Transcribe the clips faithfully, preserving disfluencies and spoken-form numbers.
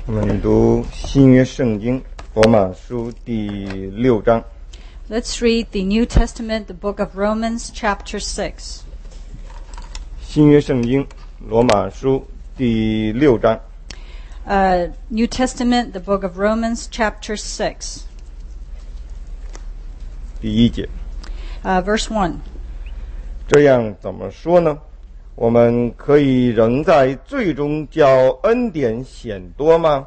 我们读新约圣经罗马书第六章。 Let's read the New Testament, the book of Romans, chapter six. 新约圣经罗马书第六章。 Uh, New Testament, the book of Romans, chapter six. 第一节。 Uh, verse one. 这样怎么说呢？我们可以仍在罪中叫恩典显多吗？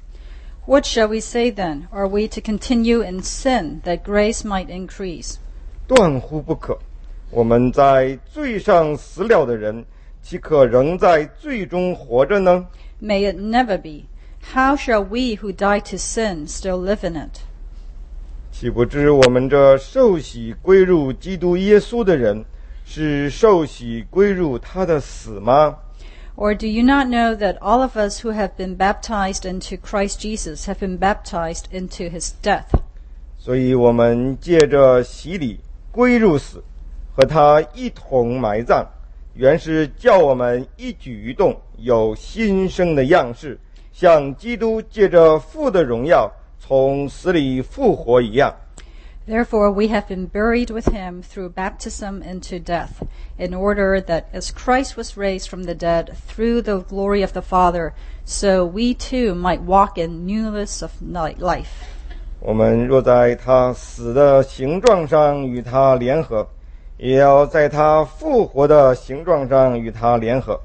What shall we say then? Are we to continue in sin that grace might increase? 断乎不可！我们在罪上死了的人，岂可仍在罪中活着呢？ May it never be. How shall we who died to sin still live in it? 岂不知我们这受洗归入基督耶稣的人，是受洗归入他的死吗？ Or do you not know that all of us who have been baptized into Christ Jesus have been baptized into his death? 所以我们借着洗礼归入死，和他一同埋葬，原是叫我们一举一动有新生的样式，像基督借着父的荣耀从死里复活一样。 Therefore we have been buried with him through baptism into death, in order that as Christ was raised from the dead through the glory of the Father, so we too might walk in newness of life. 我们若在他死的形状上与他联合，也要在他复活的形状上与他联合。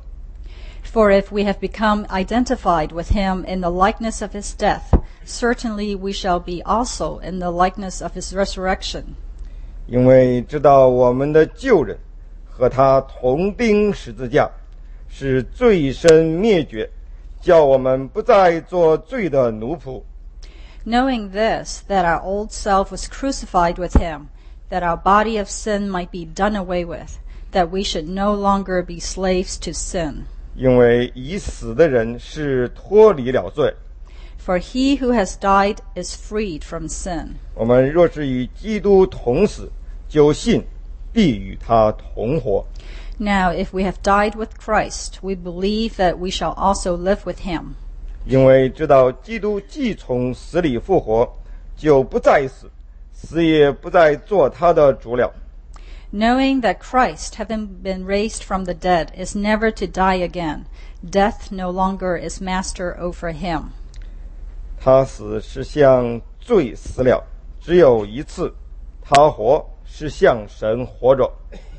For if we have become identified with him in the likeness of his death, certainly we shall be also in the likeness of his resurrection. 因为知道我们的旧人和他同钉十字架，使罪身灭绝，叫我们不再做罪的奴仆。 Knowing this, that our old self was crucified with him, that our body of sin might be done away with, that we should no longer be slaves to sin. 因为已死的人是脱离了罪。 For he who has died is freed from sin. 我们若是与基督同死，就信必与他同活。 Now, if we have died with Christ, we believe that we shall also live with him. 因为知道基督既从死里复活，就不再死，死也不再做他的主了。 Knowing that Christ, having been raised from the dead, is never to die again, death no longer is master over him. 他死是向罪死了，只有一次；他活是向神活着。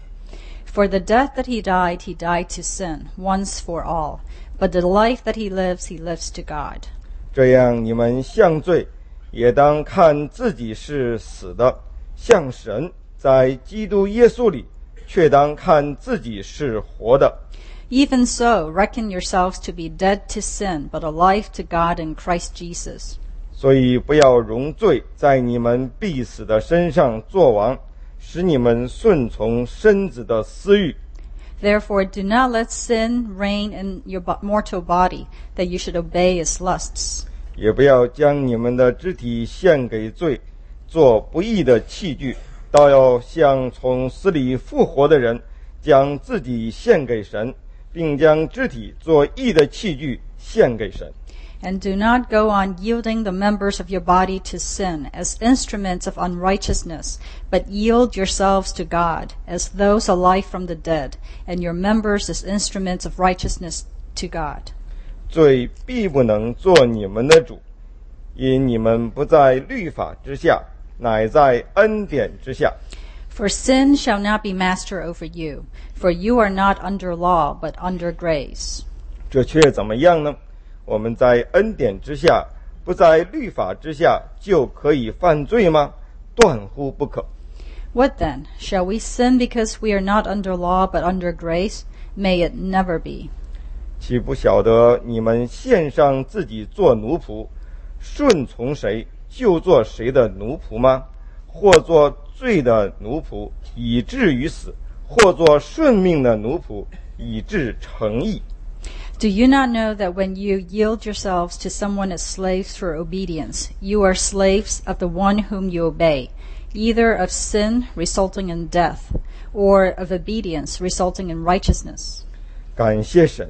For the death that he died, he died to sin, once for all. But the life that he lives, he lives to God. 这样，你们向罪，也当看自己是死的；向神，在基督耶稣里，却当看自己是活的。 Even so, reckon yourselves to be dead to sin, but alive to God in Christ Jesus. 所以，不要容罪在你们必死的身上作王，使你们顺从身子的私欲。 Therefore, do not let sin reign in your mortal body, that you should obey its lusts. 也不要将你们的肢体献给罪，做不义的器具，倒要像从死里复活的人，将自己献给神，并将肢体做义的器具献给神。 And do not go on yielding the members of your body to sin as instruments of unrighteousness, but yield yourselves to God as those alive from the dead, and your members as instruments of righteousness to God. 罪必不能做你们的主，因你们不在律法之下，乃在恩典之下。 For sin shall not be master over you, for you are not under law, but under grace. 这却怎么样呢？我们在恩典之下，不在律法之下，就可以犯罪吗？断乎不可。 What then? Shall we sin because we are not under law, but under grace? May it never be. 岂不晓得你们献上自己做奴仆，顺从谁就做谁的奴仆吗？或做罪的奴仆，以至于死；或做顺命的奴仆，以致成义。 Do you not know that when you yield yourselves to someone as slaves for obedience, you are slaves of the one whom you obey, either of sin resulting in death, or of obedience resulting in righteousness? 感谢神，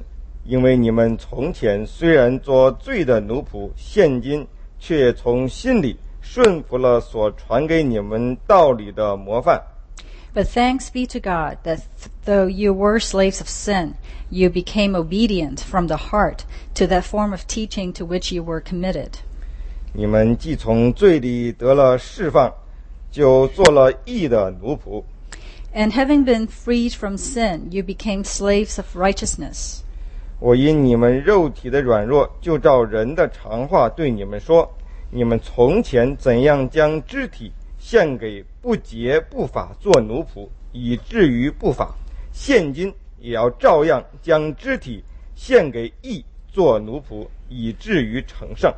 因为你们从前虽然做罪的奴仆，现今却从心里顺服了所传给你们道理的模范。 But thanks be to God that th- though you were slaves of sin, you became obedient from the heart to that form of teaching to which you were committed. 你们既从罪里得了释放，就做了义的奴仆。 And having been freed from sin, you became slaves of righteousness. 我因你们肉体的软弱，就照人的常话对你们说：你们从前怎样将肢体献给不洁不法做奴仆，以至于不法，现今也要照样将肢体献给义做奴仆，以至于成圣。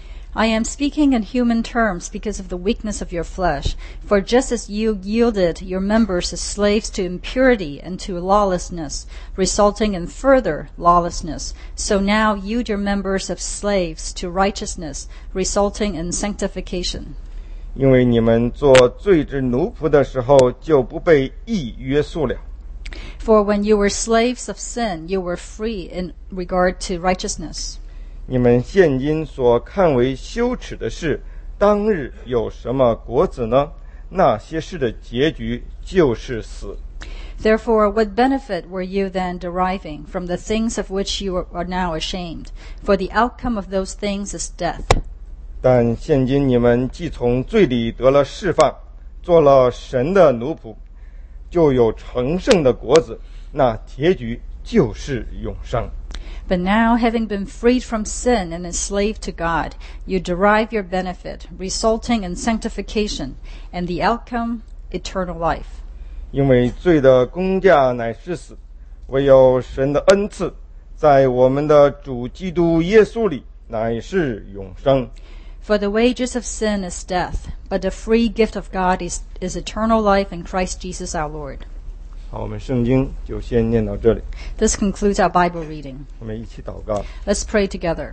I am speaking in human terms because of the weakness of your flesh. For just as you yielded your members as slaves to impurity and to lawlessness, resulting in further lawlessness, so now yield your members as slaves to righteousness, resulting in sanctification. 因为你们做罪之奴仆的时候，就不被义约束了。 For when you were slaves of sin, you were free in regard to righteousness. 你们现今所看为羞耻的事，当日有什么果子呢？那些事的结局就是死。 Therefore, what benefit were you then deriving from the things of which you are now ashamed? For the outcome of those things is death. 但现今你们既从罪里得了释放，做了神的奴仆，就有成圣的果子，那结局就是永生。 But now, having been freed from sin and enslaved to God, you derive your benefit, resulting in sanctification, and the outcome, eternal life. 因为罪的工价乃是死，唯有神的恩赐，在我们的主基督耶稣里乃是永生。 For the wages of sin is death, but the free gift of God is, is eternal life in Christ Jesus our Lord. 好，我们圣经就先念到这里。 This concludes our Bible reading. 我们一起祷告。 Let's pray together.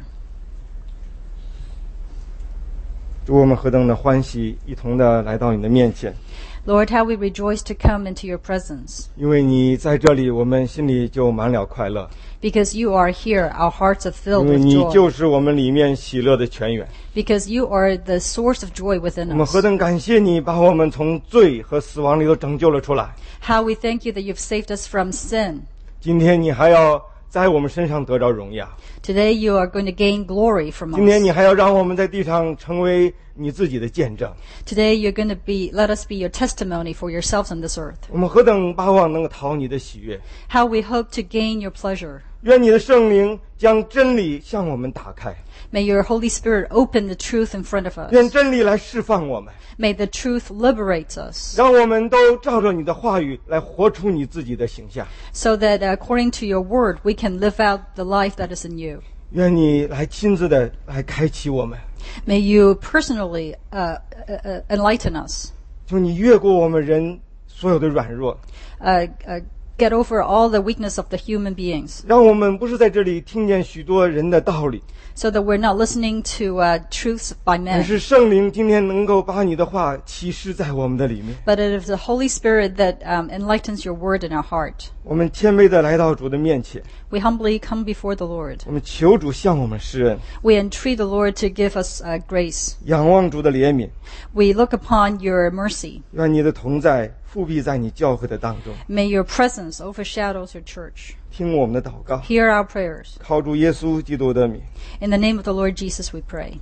主，我们何等的欢喜，一同的来到你的面前。 Lord, how we rejoice to come into your presence. 因为你在这里，我们心里就满了快乐。 Because you are here, our hearts are 因 filled 为 with 你 joy. 就是我们里面喜乐的泉源。 Because you are the source of joy 我 within 们 us. 何等感谢你，把我们从罪和死亡里头拯救了出来。 How we thank you that you've saved us from sin. 今天你还要在我们身上得着荣耀。 Today you are going to gain glory from 今天 us. 你还要让我们在地上成为你自己的见证。 Today you're going to be, let us be your testimony for yourselves on this earth. 我们何等巴望能够讨你的喜悦。 How we hope to gain your pleasure. 愿你的圣灵将真理向我们打开， May your Holy Spirit open the truth in front of 愿 us. 真理来释放我们， May the truth liberate us 让我们都照着你的话语来活出你自己的形象。 so that according to your word we can live out the life that is in you. 愿你来亲自的来开启我们， May you personally uh, uh, uh, enlighten us. 就你越过我们人所有的软弱， Uh, uh, get over all the weakness of the human beings 让我们不是在这里听见许多人的道理， so that we're not listening to uh, truths by 而 men. 是圣灵今天能够把你的话启示在我们的里面。 But it is the Holy Spirit that um, enlightens your word in our heart. 我们谦卑的来到主的面前， We humbly come before the Lord. 我们求主向我们施恩， We entreat the Lord to give us uh, grace. 仰望主的怜悯。 We look upon your mercy. 愿你的同在复辟在你教会的当中， May your presence overshadows your church. 听我们的祷告， Hear our prayers. 靠主耶稣基督的名。 In the name of the Lord Jesus we pray.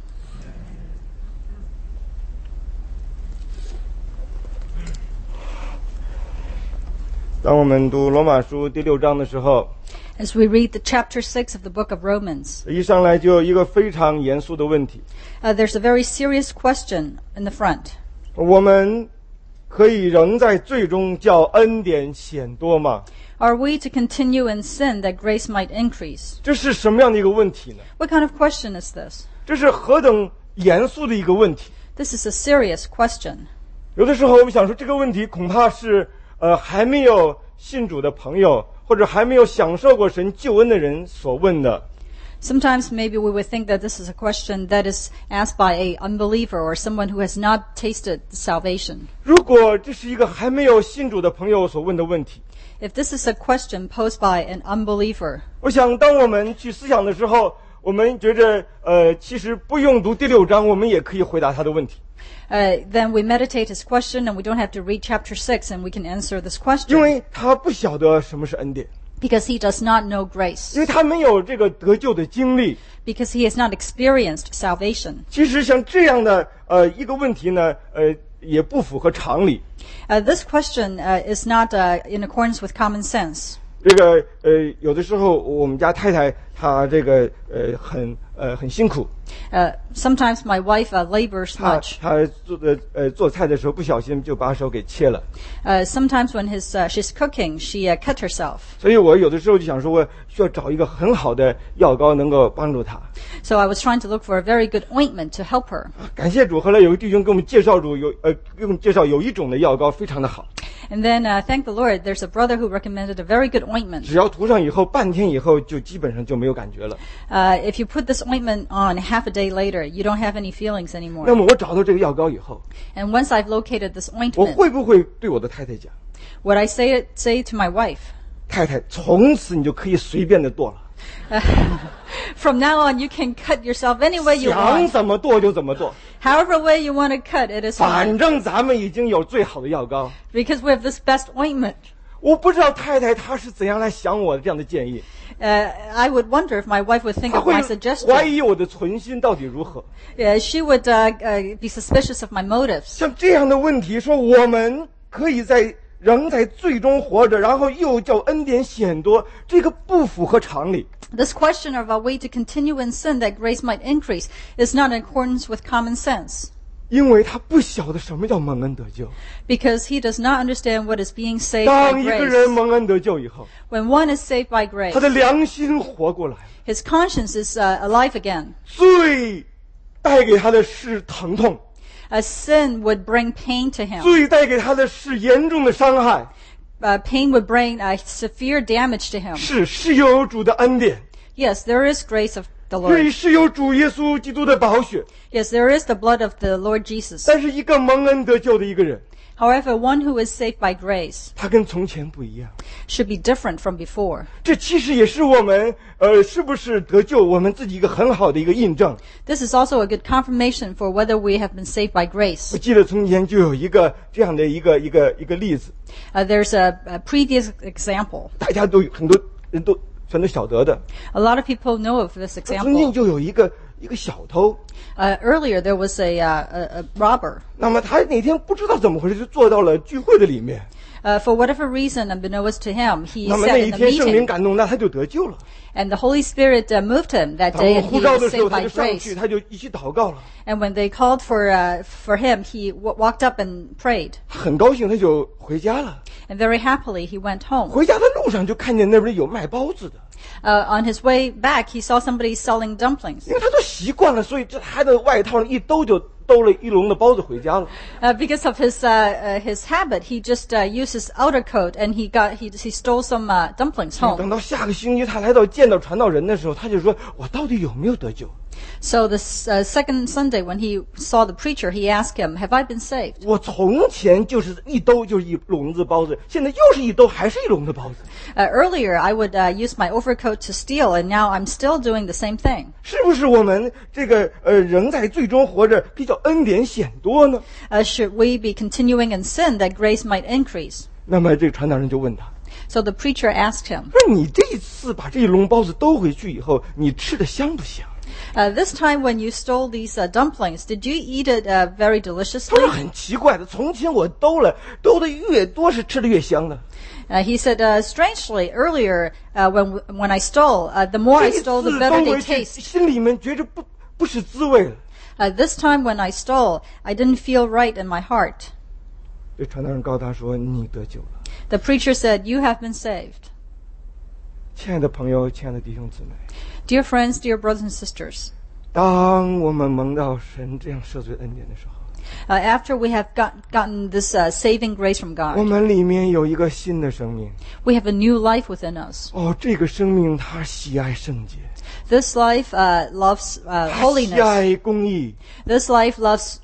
当我们读罗马书第六章的时候， As we read the chapter six of the book of Romans, 一上来就有一个非常严肃的问题： uh, there's a very serious question in the front. 我们可以仍在罪中叫恩典显多吗？ Are we to continue in sin that grace might increase? 这是什么样的一个问题呢？ What kind of question is this? 这是何等严肃的一个问题！ This is a serious question. 有的时候我们想说，这个问题恐怕是呃还没有信主的朋友，或者还没有享受过神救恩的人所问的。 Sometimes maybe we would think that this is a question that is asked by a unbeliever or someone who has not tasted salvation. 如果这是一个还没有信主的朋友所问的问题， if this is a question posed by an unbeliever, 我想当我们去思想的时候，我们觉着呃，其实不用读第六章，我们也可以回答他的问题。 uh, then we meditate his question and we don't have to read chapter six and we can answer this 因 question 为他不晓得什么是恩典， because he does not know grace, 因为他没有这个得救的经历。 because he has not experienced salvation. 其实像这样的呃一个问题呢，呃也不符合常理。 Uh, this question uh, is not uh, in accordance with common sense. 这个呃有的时候我们家太太她这个呃很呃很辛苦， Uh, sometimes my wife uh, labors 她 much. 她做的呃做菜的时候不小心就把手给切了， Uh, sometimes when his, uh, she's cooking, she uh, cut herself. 所以我有的时候就想说，我需要找一个很好的药膏能够帮助她。 So I was trying to look for a very good ointment to help her. 感谢主，后来有个弟兄给我们介绍主有呃给我们介绍有一种的药膏非常的好， And then, uh, thank the Lord, there's a brother who recommended a very good ointment. 只要涂上以后半天以后就基本上就没有感觉了。 Uh, if you put this ointment on half a day later, you don't have any feelings 那 anymore. 么我找到这个药膏以后， And once I've located this 我 ointment, 会不会对我的太太讲， would I say it, say to my wife, 太太，从此你就可以随便的剁了， from now on you can cut yourself any way you 想 want. 怎么剁就怎么剁， However way you want to cut, it is 反 fine. 正咱们已经有最好的药膏。 Because we have this best ointment. 我不知道太太她是怎样来想我的这样的建议， Uh, I would wonder if my wife would think 她 of 会 my 怀 suggestion. 疑我的存心到底如何。 Uh, she would uh, uh, be suspicious of my motives. 像这样的问题，说我们可以在仍在罪中活着，然后又叫恩典显多，这个不符合常理。 This question of a way to continue in sin that grace might increase is not in accordance with common sense, 因为他不晓得什么叫蒙恩得救。 because he does not understand what is being saved by 当一个人 grace. 蒙恩得救以后， When one is saved by grace, 他的良心活过来， his conscience is uh, alive again. 罪带给他的是疼痛， A sin would bring pain to him. 罪带给他的是严重的伤害， Uh, pain would bring uh, severe damage to him. 是是有主的恩典， Yes, there is grace of the 对， Lord. 是有主耶稣基督的宝血。 Yes, there is the blood of the Lord Jesus. 但是一个蒙恩得救的一个人， However, one who is saved by grace 他跟从前不一样。 should be different from before. 这其实也是我们呃是不是得救我们自己一个很好的一个印证。 This is also a good confirmation for whether we have been saved by 我 grace. 记得从前就有一个这样的一个一个一个例子， Uh, there's a, a previous example. 大家都有很多人都全都晓得的。 A lot of people know of this 曾经 example. 就有一个一个小偷， Uh, earlier, there was a, uh, a, a robber. 那么他哪天不知道怎么回事，就坐到了聚会的里面。 Uh, for whatever reason, unbeknownst to him, he 那么那 sat 一 in the 天圣灵 meeting, 感动，那他就得救了。 and the Holy Spirit uh, moved him that 当 day, 我 and 呼 he 召 was 的时候， saved 他 by 就上 grace. 去，他就一起祷告了。 And when they called for uh, for him, he w- walked up and prayed. 他很高兴，他就回家了。 And very happily, he went home. 回家的路上就看见那边有卖包子的， Uh, on his way back, he saw somebody selling dumplings. 因为他都习惯了，所以这他的外套上一兜就兜了一笼的包子回家了。 Uh, because of his uh, uh, his habit, he just uh, used his outer coat and he got he he stole some uh, dumplings 等 home. 到下个星期他来到见到传道人的时候，他就说：“我到底有没有得救？ So this uh, second Sunday, when he saw the preacher, he asked him, "Have I been saved?" 我从前就是一兜就是一笼子包子，现在又是一兜，还是一笼子包子， Uh, earlier, I would uh, use my overcoat to steal, and now I'm still doing the same thing. 是不是我们这个呃仍在最终活着，比较恩典显多呢？” Uh, should we be continuing in sin that grace might increase? 那么这个传道人就问他 So the preacher asked him, 说：“你这一次把这一笼包子兜回去以后，你吃的香不香？” uh, "This time, when you stole these uh, dumplings, did you eat it uh, very 他说 deliciously?" 很奇怪的，从前我兜了，兜的越多是吃的越香的。 Uh, he said, uh, "Strangely, earlier uh, when when I stole, uh, the more 这 I 一次 stole, the 兜 better 回 they 去， taste. 心里面觉着不不是滋味了。 Uh, this time, when I stole, I didn't feel right in my heart." 这传道人告诉他说：“你得救了。” The preacher said, "You have been saved." 亲爱的朋友，亲爱的弟兄姊妹， Dear friends, dear brothers and sisters, 当我们蒙到神这样赦罪恩典的时候， uh, after we have got, gotten this uh, saving grace from 我 God, 们里面有一个新的生命。 we have a new life within us. 哦，这个生命它喜爱圣洁， This life uh, loves uh, 它喜 holiness. 爱公义， This life loves uh,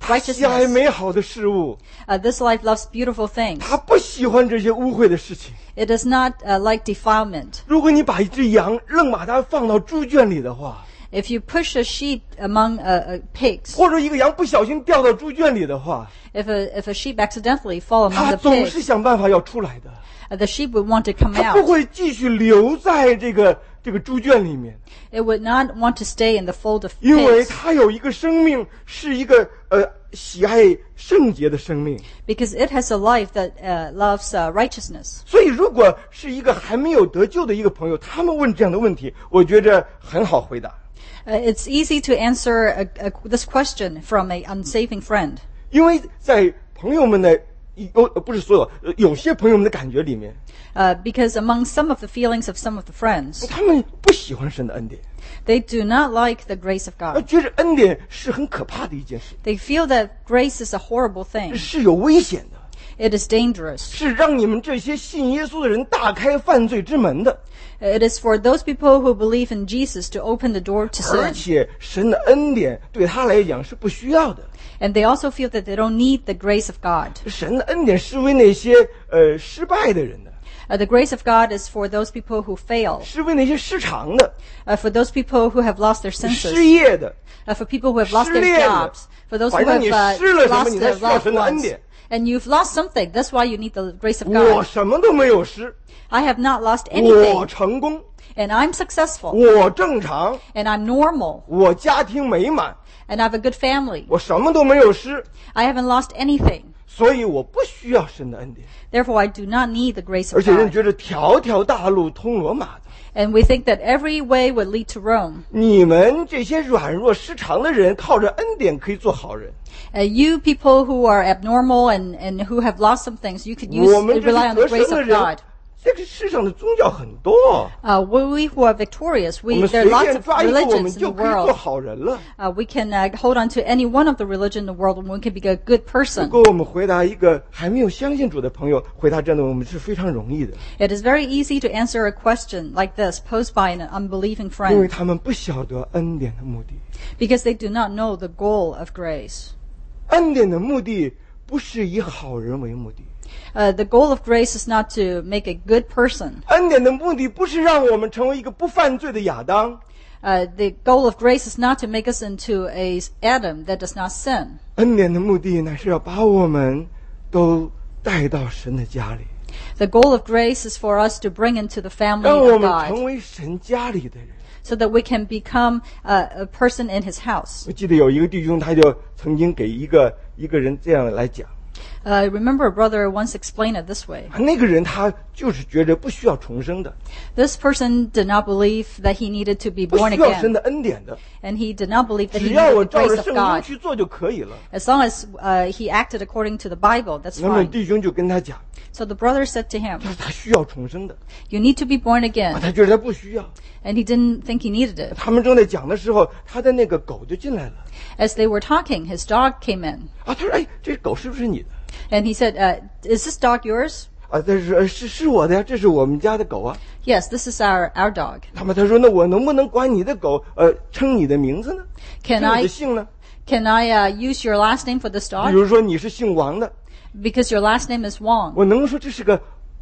他喜爱 righteousness. 美好的事物， Uh, this life loves beautiful things. 他不喜欢这些污秽的事情。 It does not uh, like defilement. 如果你把一只羊愣把它放到猪圈里的话， If you push a sheep among uh, uh, pigs, 或者一个羊不小心掉到猪圈里的话， if a, if a sheep accidentally fall among 它 the 总是 pigs, 想办法要出来的， uh, the sheep would want to come 它不 out. 会继续留在这个这个猪圈里面， It would not want to stay in the fold of 因为 pigs 它有一个生命，是一个呃喜爱圣洁的生命。 because it has a life that uh, loves uh, righteousness. 所以，如果是一个还没有得救的一个朋友，他们问这样的问题，我觉着很好回答。 Uh, it's easy to answer a, a, this question from a unsaving friend. 因为在朋友们的有不是所有呃有些朋友们的感觉里面， Uh, because among some of the feelings of some of the friends, 他们不喜欢神的恩典， they do not like the grace of 而 God. 觉着恩典是很可怕的一件事， They feel that grace is a horrible thing. 是有危险的， It is dangerous. 是让你们这些信耶稣的人大开犯罪之门的。 It is for those people who believe in Jesus to open the door to 而 sin. 且神的恩典对他来讲是不需要的， And they also feel that they don't need the grace of God. 神的恩典是为那些呃失败的人的， Uh, the grace of God is for those people who fail, 是为那些失常的、 uh, for those people who have lost their 失 senses, 业的。 uh, for people who have lost 失 their 恋的。 jobs, for those who 反正 have 你 uh, 失了什么， lost 你才 their 需要 loved 神的恩 ones. 典。 And you've lost something. That's why you need the grace of 我 God. 什么都没有失， I have not lost 我 anything, 成功， and I'm successful, 我正常， and I'm normal, 我家庭美满， and I have a good family. 我什么都没有失， I haven't lost anything. 所以我不需要神的恩典。 Therefore, I do not need the grace 而 of 且人 God. 觉得条条大路通罗马的， And we think that every way would lead to Rome. 你们这些软弱失常的人，靠着恩典可以做好人。 Uh, you people who are abnormal and, and who have lost some things, you could use 我们这 rely 些 on the 得胜 grace 的 of 人 God.， 这个世上的宗教很多， Uh, we, we who are victorious, 我 we 们 there 随 are lots 便 of 抓一个，我们 religions in 就 the 可以做 world. 好人了。 Uh, we can uh, hold on to any one of the religion in the world, and we can be a good 如 person. 果我们回答一个还没有相信主的朋友，回答这样的，我们是非常容易的， It is very easy to answer a question like this posed by an unbelieving 因为 friend 他们不晓得恩典的目的。 because they do not know the goal of grace. 恩典的目的不是以好人为目的， Uh, the goal of grace is not to make a good person. 恩典的目的不是让我们成为一个不犯罪的亚当， Uh, the goal of grace is not to make us into a Adam that does not sin. 恩典的目的乃是要把我们都带到神的家里， The goal of grace is for us to bring into the family 让我 of 们 God 成为神家里的人。 so that we can become uh, a person in His house. 我记得有一个弟兄，他就曾经给一个一个人这样来讲， Uh, I remember a brother once explained it this way. 那个人他就是觉得不需要重生的， This person did not believe that he needed to be 不 born 需要神 again, 的恩典的， and he did not believe that 只 he 要 needed 我 the 照着 grace of 圣经 God. 去做就可以了。 As long as uh, he acted according to the Bible, that's 那么 fine. 弟兄就跟他讲， So the brother said to him, 他说他需要重生的， "You need to be born 啊 again," 他觉得他不需要。 and he didn't think he needed it. 他们正在讲的时候，他的那个狗就进来了。 As they were talking, his dog came in, 啊，他说：“哎，这狗是不是你的？ and he said, uh, "Is this dog yours?" 啊，这是呃是是我的呀，这是我们家的狗啊。 "Yes, this is our our dog." 那么他说：“那我能不能管你的狗呃称你的名字呢？ Can 称你 I 的姓呢？ can I uh, use your last name for this 比 dog? 如说你是姓王的， Because your last name is Wong. 我能说这是个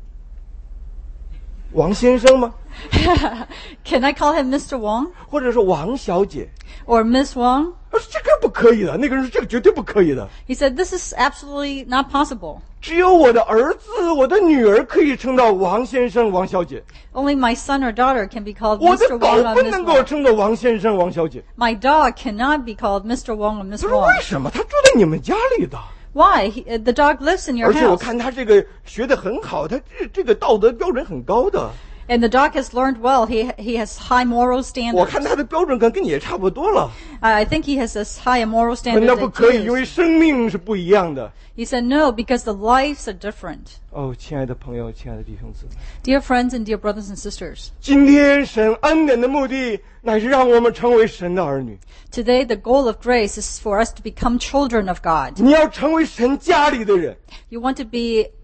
王先生吗？ Can I call him Mister Wong 或者说王小姐？ or Miss Wong?" 他说这个不可以的。那个人说这个绝对不可以的。 He said, "This is absolutely not possible. 只有我的儿子、我的女儿可以称到王先生、王小姐， Only my son or daughter can be called 我的 Mister 狗 Wong or 不 Miss 能够 Wong. 称到王先生、王小姐。 My dog cannot be called Mister Wong or Miss 他说 Wong. 为什么？他住在你们家里的。 Why? He, uh, the dog lives in your 而且我 house, 看他这个学得很好，他这这个道德标准很高的。 and the dog has learned well. He he has high moral 我 standards. 看他的标准可能跟你也差不多了。 I think he has as high a moral 那 standard 不 as 可以，因 you. 为生命是不一样的。 He said no because the lives are different. 哦，亲爱的朋友，亲爱的弟兄姊妹， Dear friends and dear brothers and sisters, 今天神恩典的目的乃是让我们成为神的儿女。 today the goal of grace is for us to become children of God. 你要成为神家里的人， You want to be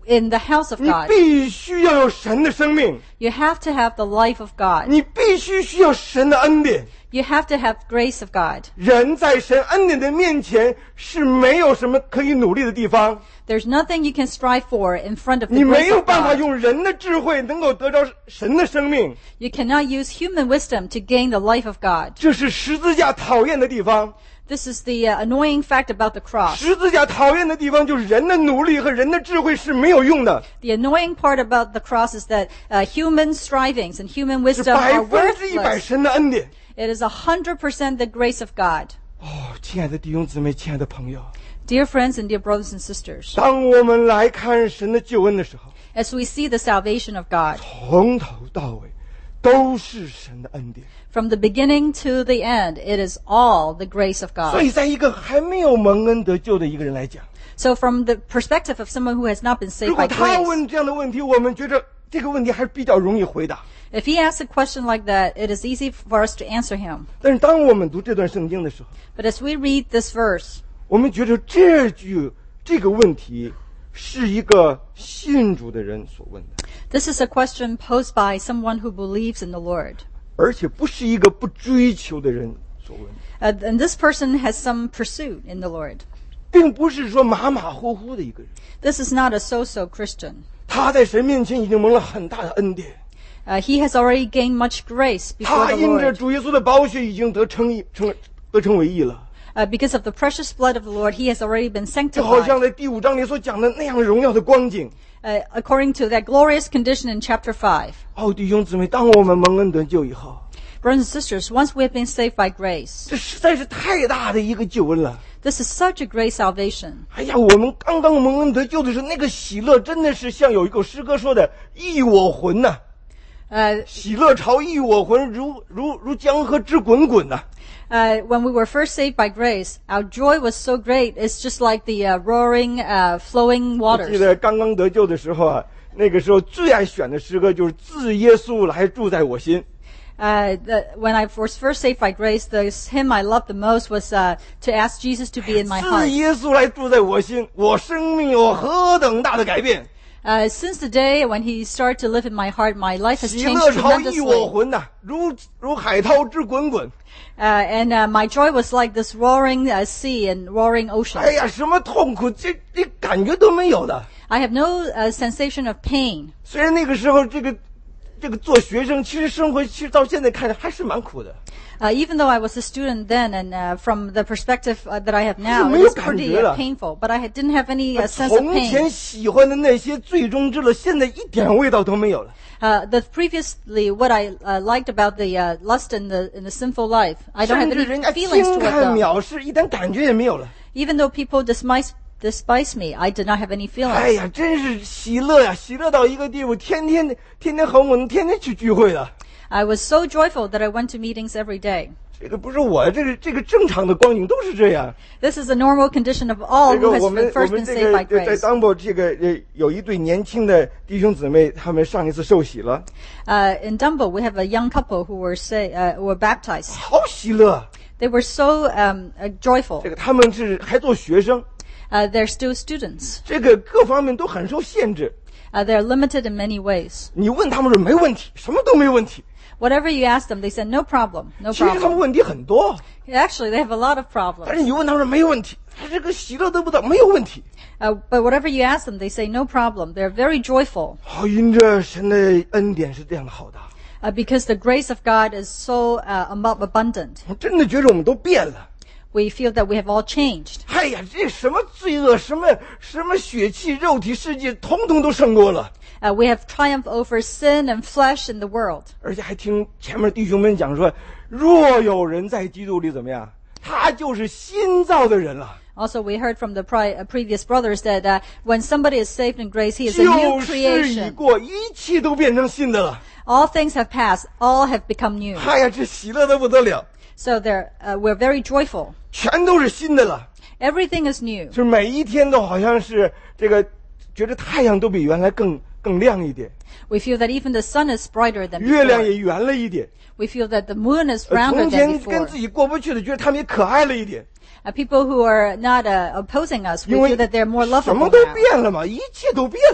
in the house of 你 God, 必须要有神的生命， you have to have the life of God. 你必须需要神的恩典。 You have to have grace of God. 人在神恩典的面前是没有什么可以努力的地方， There's nothing you can strive for in front of the 你没 grace 有 of 办法 God. 用人的智慧能够得着神的生命， You cannot use human wisdom to gain the life of God. 这是十字架讨厌的地方。 This is the uh, annoying fact about the cross. 十字架讨厌的地方就是人的努力和人的智慧是没有用的， The annoying part about the cross is that uh, human strivings and human 是 wisdom 百 are 分之一百 worthless. 神的恩典。 It is a hundred percent the grace of God. 哦，亲爱的弟兄姊妹，亲爱的朋友， Dear friends and dear brothers and sisters, 当我们来看神的救恩的时候， as we see the salvation of God, 从头到尾都是神的恩典。 from the beginning to the end, it is all the grace of 所 God. 以，在一个还没有蒙恩得救的一个人来讲， So from the perspective of someone who has not been 如 saved 果 by 他 grace, 问这样的问题，我们觉得这个问题还是比较容易回答。 if he asks a question like that, it is easy for us to answer him. 但是当我们读这段圣经的时候， But as we read this verse, 我们觉得这句这个问题是一个信主的人所问的， this is a question posed by someone who believes in the Lord. 而且不是一个不追求的人所问的， Uh, and this person has some pursuit in the Lord. 并不是说马马虎虎的一个人。 This is not a so-so Christian. 他在神面前已经蒙了很大的恩典， Uh, he has already gained much grace before 他 the 因着 Lord. 主耶稣的宝血已经得称义，成得称为义了。 Uh, because of the precious blood of the Lord, he has already been 就好像 sanctified. 在第五章里所讲的那样荣耀的光景。 Uh, according to that glorious condition in chapter five. 哦，弟兄姊妹，当我们蒙恩得救以后， Brothers and sisters, once we have been saved by grace, 这实在是太大的一个救恩了。 this is such a great salvation. 哎呀，我们刚刚蒙恩得救的时候，那个喜乐真的是像有一首诗歌说的“溢我魂”呐、 Uh, 喜乐潮溢我魂，如如如江河之滚滚呐、 uh, when we were first saved by grace, our joy was so great, it's just like the uh, roaring, uh, flowing 我记 waters. 得刚刚得救的时候啊，那个时候最爱选的诗歌就是“自耶稣来住在我心 Uh, the, when I was first saved by grace, the hymn I loved the most was uh, to ask Jesus to be in ”，my 自 heart. 耶稣来住在我心，我生命有何等大的改变！ Uh, since the day when he started to live in my heart, my life has 喜 changed 乐潮溢我 tremendously. 魂呐、如如海涛之滚滚。 Uh, and uh, my joy was like this roaring uh, sea and roaring ocean. 哎呀，什么痛苦，这这感觉都没有的。 I have no uh, sensation of pain. 虽然那个时候这个这个做学生，其实生活其实到现在看还是蛮苦的。 Uh, even though I was a student then, and uh, from the perspective uh, that I have now, it 没有 was 感 pretty 觉了。 uh, painful. But I had, didn't have any uh, sense of 从前 pain. 喜欢的那些最终之乐，现在一点味道都没有了。 Uh, the previously what I uh, liked about the uh, lust in the in the sinful life, I don't 甚 have 至人 any 家 feelings 轻 toward 看 them. 藐视，一点感觉也没有了。 Even though people despise despise me, I did not have any 哎 feelings. 呀，真是喜乐呀，喜乐到一个地步，天天天天和我们天天去聚会了。 I was so joyful that I went to meetings every day. 这个不是我，这个这个正常的光景都是这样。 This is the normal condition of all 这个 who has 我们 been 我 first 们 been 这 saved 个 by 在 grace. 当博这个呃有一对年轻的弟兄姊妹，他们上一次受洗了， Uh, in Dumbo, we have a young couple who were say, uh, were baptized. 好喜乐。 They were so um, uh, joyful. 这个他们是还做学生， Uh, they're still students. 这个各方面都很受限制。 Uh, they're limited in many ways. 你问他们说没问题，什么都没问题。 Whatever you ask them, they said no problem, no 其实他们 problem. 问题很多， Actually, they have a lot of 但 problems. 是你问他们说没问题，他这个喜乐得不到，没有问题。 Uh, but whatever you ask them, they say no problem. They're very joyful 好，因着神的恩典是这样的好大， uh, because the grace of God is so uh, abo- abundant. 我真的觉得我们都变了。 We feel that we have all changed. 哎呀，这什么罪恶，什么什么血气、肉体世界，统统都胜过了。 Uh, we have triumphed over sin and flesh in the world. 而且还听前面弟兄们讲说，若有人在基督里怎么样，他就是新造的人了， Also, we heard from the pri- uh, previous brothers that uh, when somebody is saved in grace, he is a new 旧事已 creation. 过，一切都变成新的了。 All things have passed. All have become new. 哎呀，这喜乐的不得了， So they're, uh, we're very joyful. 全都是新的了。 Everything is new. 是每一天都好像是这个，觉得太阳都比原来更更亮一点， We feel that even the sun is brighter than 月亮 before. 也圆了一点。 We feel that the moon is 呃 rounder 从 than 前跟 before. 自己过不去的，觉得他们也可爱了一点。 Uh, people who are not uh, opposing us, we 因为 feel that they're more 什么 lovable 都 now. 变了嘛，一切都变了。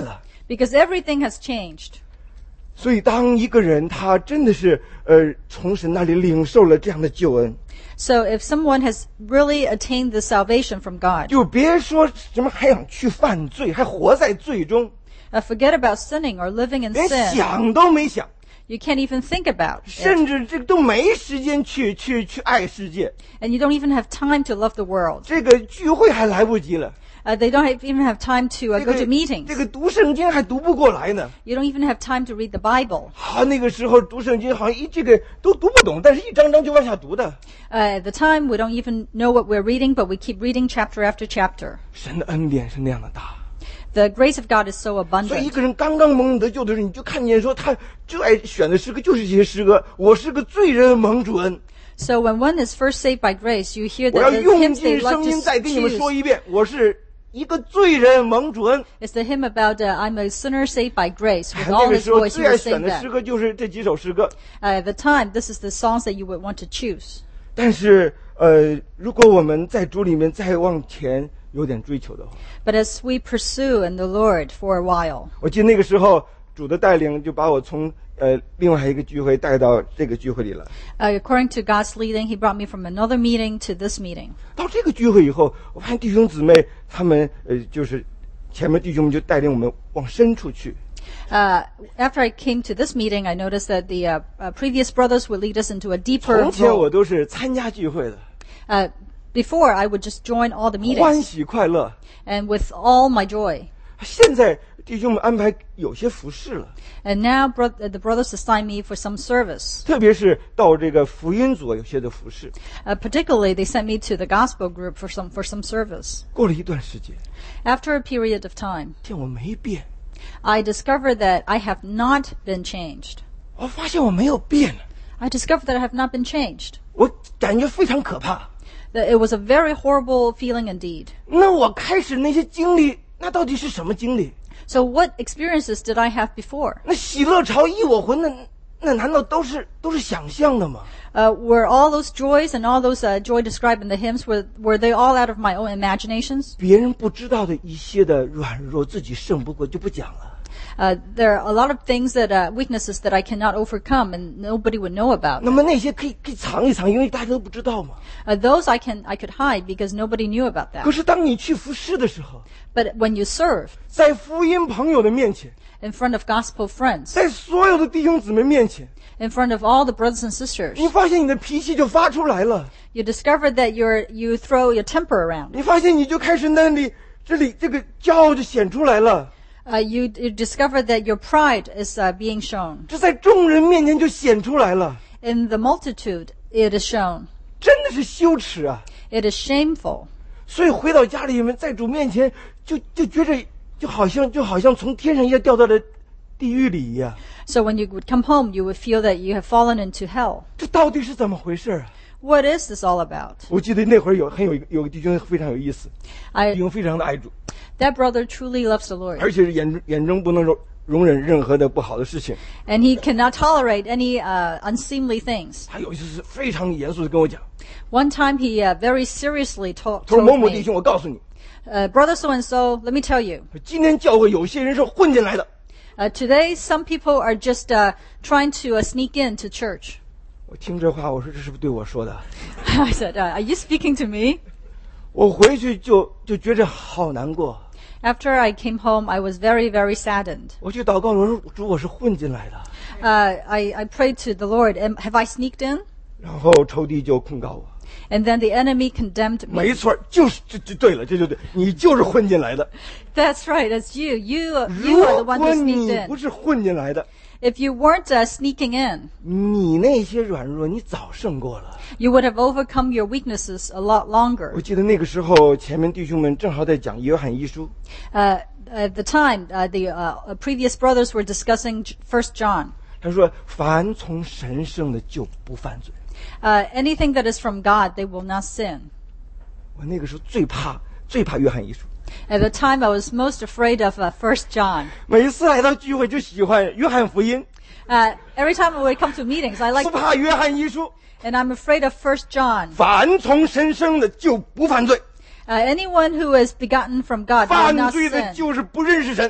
Because everything has changed. 所以当一个人他真的是呃从神那里领受了这样的救恩， So if someone has really attained the salvation from God, 就别说什么还想去犯罪，还活在罪中， uh, forget about sinning or living in 连 sin. 想都没想， You can't even think about it. 甚至这个都没时间去去去爱世界， And you don't even have time to love the world. 这个聚会还来不及了， Uh, they don't have, even have time to uh, 这 go 个 to meetings. 这个读圣经还读不过来呢。 You don't even have time to read the Bible. 好，那个时候读圣经好像一这个都读不懂，但是一章章就往下读的。 Uh, at the time, we don't even know what we're reading, but we keep reading chapter after chapter. 神的恩典是那样的大， The grace of God is so 所以一 abundant. 个人刚刚蒙得救的时候，你就看见说他最爱选的诗歌就是这些诗歌。我是个罪人，蒙主恩。 So when one is first saved by grace, you hear 我要 that the 用 hymns they 尽 love 声 to 音再给你们说 choose. 一遍，我是一个罪人，蒙主恩。 It's the hymn about uh, I'm a sinner saved by grace. With 那 all 个 his 时候 voice, he 最爱 will 选 sing 的 that. 诗歌就是这几首诗歌。 Uh, at the time, this is the songs that you would want to choose. 但是，呃，如果我们在主里面再往前有点追求的话， But as we pursue in the Lord for a while, 我记得那个时候主的带领就把我从呃另外一个聚会带到这个聚会里了。 uh, according to God's leading, he brought me from another meeting to this meeting. 到这个聚会以后，我发现弟兄姊妹他们呃就是前面弟兄们就带领我们往深处去。 Uh, after I came to this meeting, I noticed that the uh, uh, previous brothers would lead us into a deeper 从前我 role. 都是参加聚会的， Uh, before, I would just join all the 欢 meetings 喜快乐。 and with all my joy. 现在弟兄们安排有些服侍了， And now bro- uh, the brothers assign me for some service. 特别是到这个福音组有些的服侍。 Uh, particularly, they sent me to the gospel group for some for some service. 过了一段时间， After a period of time, 见我没变， I discovered that I have not been changed. 我发现我没有变， I discovered that I have not been changed. 我感觉非常可怕。 That it was a very horrible feeling indeed. 那我开始那些经历，那到底是什么经历？ So what experiences did I have before? 那喜乐潮溢我魂，那那难道都是都是想象的吗？ Uh, were all those joys and all those uh, joy described in the hymns, were, were they all out of my own imaginations? 别人不知道的一些的软弱，自己胜不过就不讲了。 Uh, there are a lot of things that, uh, weaknesses that I cannot overcome and nobody would know about. 那么那些可以可以藏一藏，因为大家都不知道嘛。 Uh, those I can, I could hide because nobody knew about 可 that. 是当你去服侍的时候， But when you serve 在福音朋友的面前， in front of gospel friends, 在所有的弟兄姊妹面前， in front of all the brothers and sisters, 你发现你的脾气就发出来了， you discover that you're, you throw your temper around. 你发现你就开始那里这里这个骄傲就显出来了， Uh, you, you discover that your pride is uh, being shown. 这在众人面前就显出来了， In the multitude, it is shown. 真的是羞耻啊！ It is shameful. 所以回到家里面，在主面前就就觉着就好像就好像从天上一下掉到了地狱里一样， So when you would come home, you would feel that you have fallen into hell. 这到底是怎么回事啊？ What is this all about? 我记得那会儿有很有一个有个弟兄非常有意思，弟 I, 兄非常的爱主， that brother truly loves the Lord. 而且是眼眼中不能容容忍任何的不好的事情。 And he cannot tolerate any uh, unseemly things. 他有一次是非常严肃的跟我讲， One time he uh, very seriously to- 他说：“某 told 某弟 me, 兄，我告诉你， uh, Brother so-and-so, let me tell you, 今天教会有些人是混进来的。 uh, today some people are just uh, trying to uh, sneak into church. ” 我听这话，我说这是不是对我说的？ I said, uh, are you speaking to me? 我回去就就觉着好难过。 After I came home, I was very, very saddened. 我去祷告，我说主，我是混进来的。 Uh, I, I prayed to the Lord, Am, have I sneaked in? 然后仇敌就控告我， And then the enemy condemned me. 没错，就是这就对了，这就对，你就是混进来的。 That's right, it's you. You, you are the 如 one 果 who 你 sneaked 不 in. 是混进来的， If you weren't uh, sneaking in, 你那些软弱你早胜过了。 you would have overcome your weaknesses a lot 我 longer. 记得那个时候，前面弟兄们正好在讲约翰一书， Uh, at the time, uh, the uh, previous brothers were discussing First John. 他说：“凡从神生的就不犯罪。 Uh, anything that is from God, they will not sin. ” 我那个时候最怕最怕约翰一书， At the time, I was most afraid of uh, First John. 每次来到聚会就喜欢约翰福音， Uh, every time I would come to meetings, I like, 不怕约翰一书。 and I'm afraid of First John. 凡从神生的就不犯罪， Uh, anyone who is begotten from God will 犯 not 罪的 sin. 就是不认识神。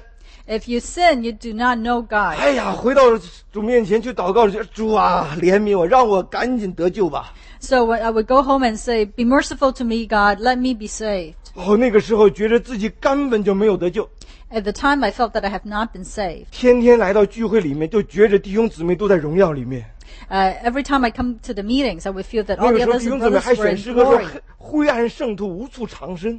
If you sin, you do not know God. 哎呀，回到主面前去祷告，主啊，怜悯我，让我赶紧得救吧。 So when I would go home and say, "Be merciful to me, God. Let me be saved." 哦，那个时候觉得自己根本就没有得救， At the time, I felt that I have not been saved. 天天来到聚会里面，就觉着弟兄姊妹都在荣耀里面。 Uh, every time I come to the meetings, I would feel that 那 all 个 the 时候 others 弟兄 and 姊妹 brothers 还 were 选 in 诗歌说 glory. 灰暗圣徒无处藏身。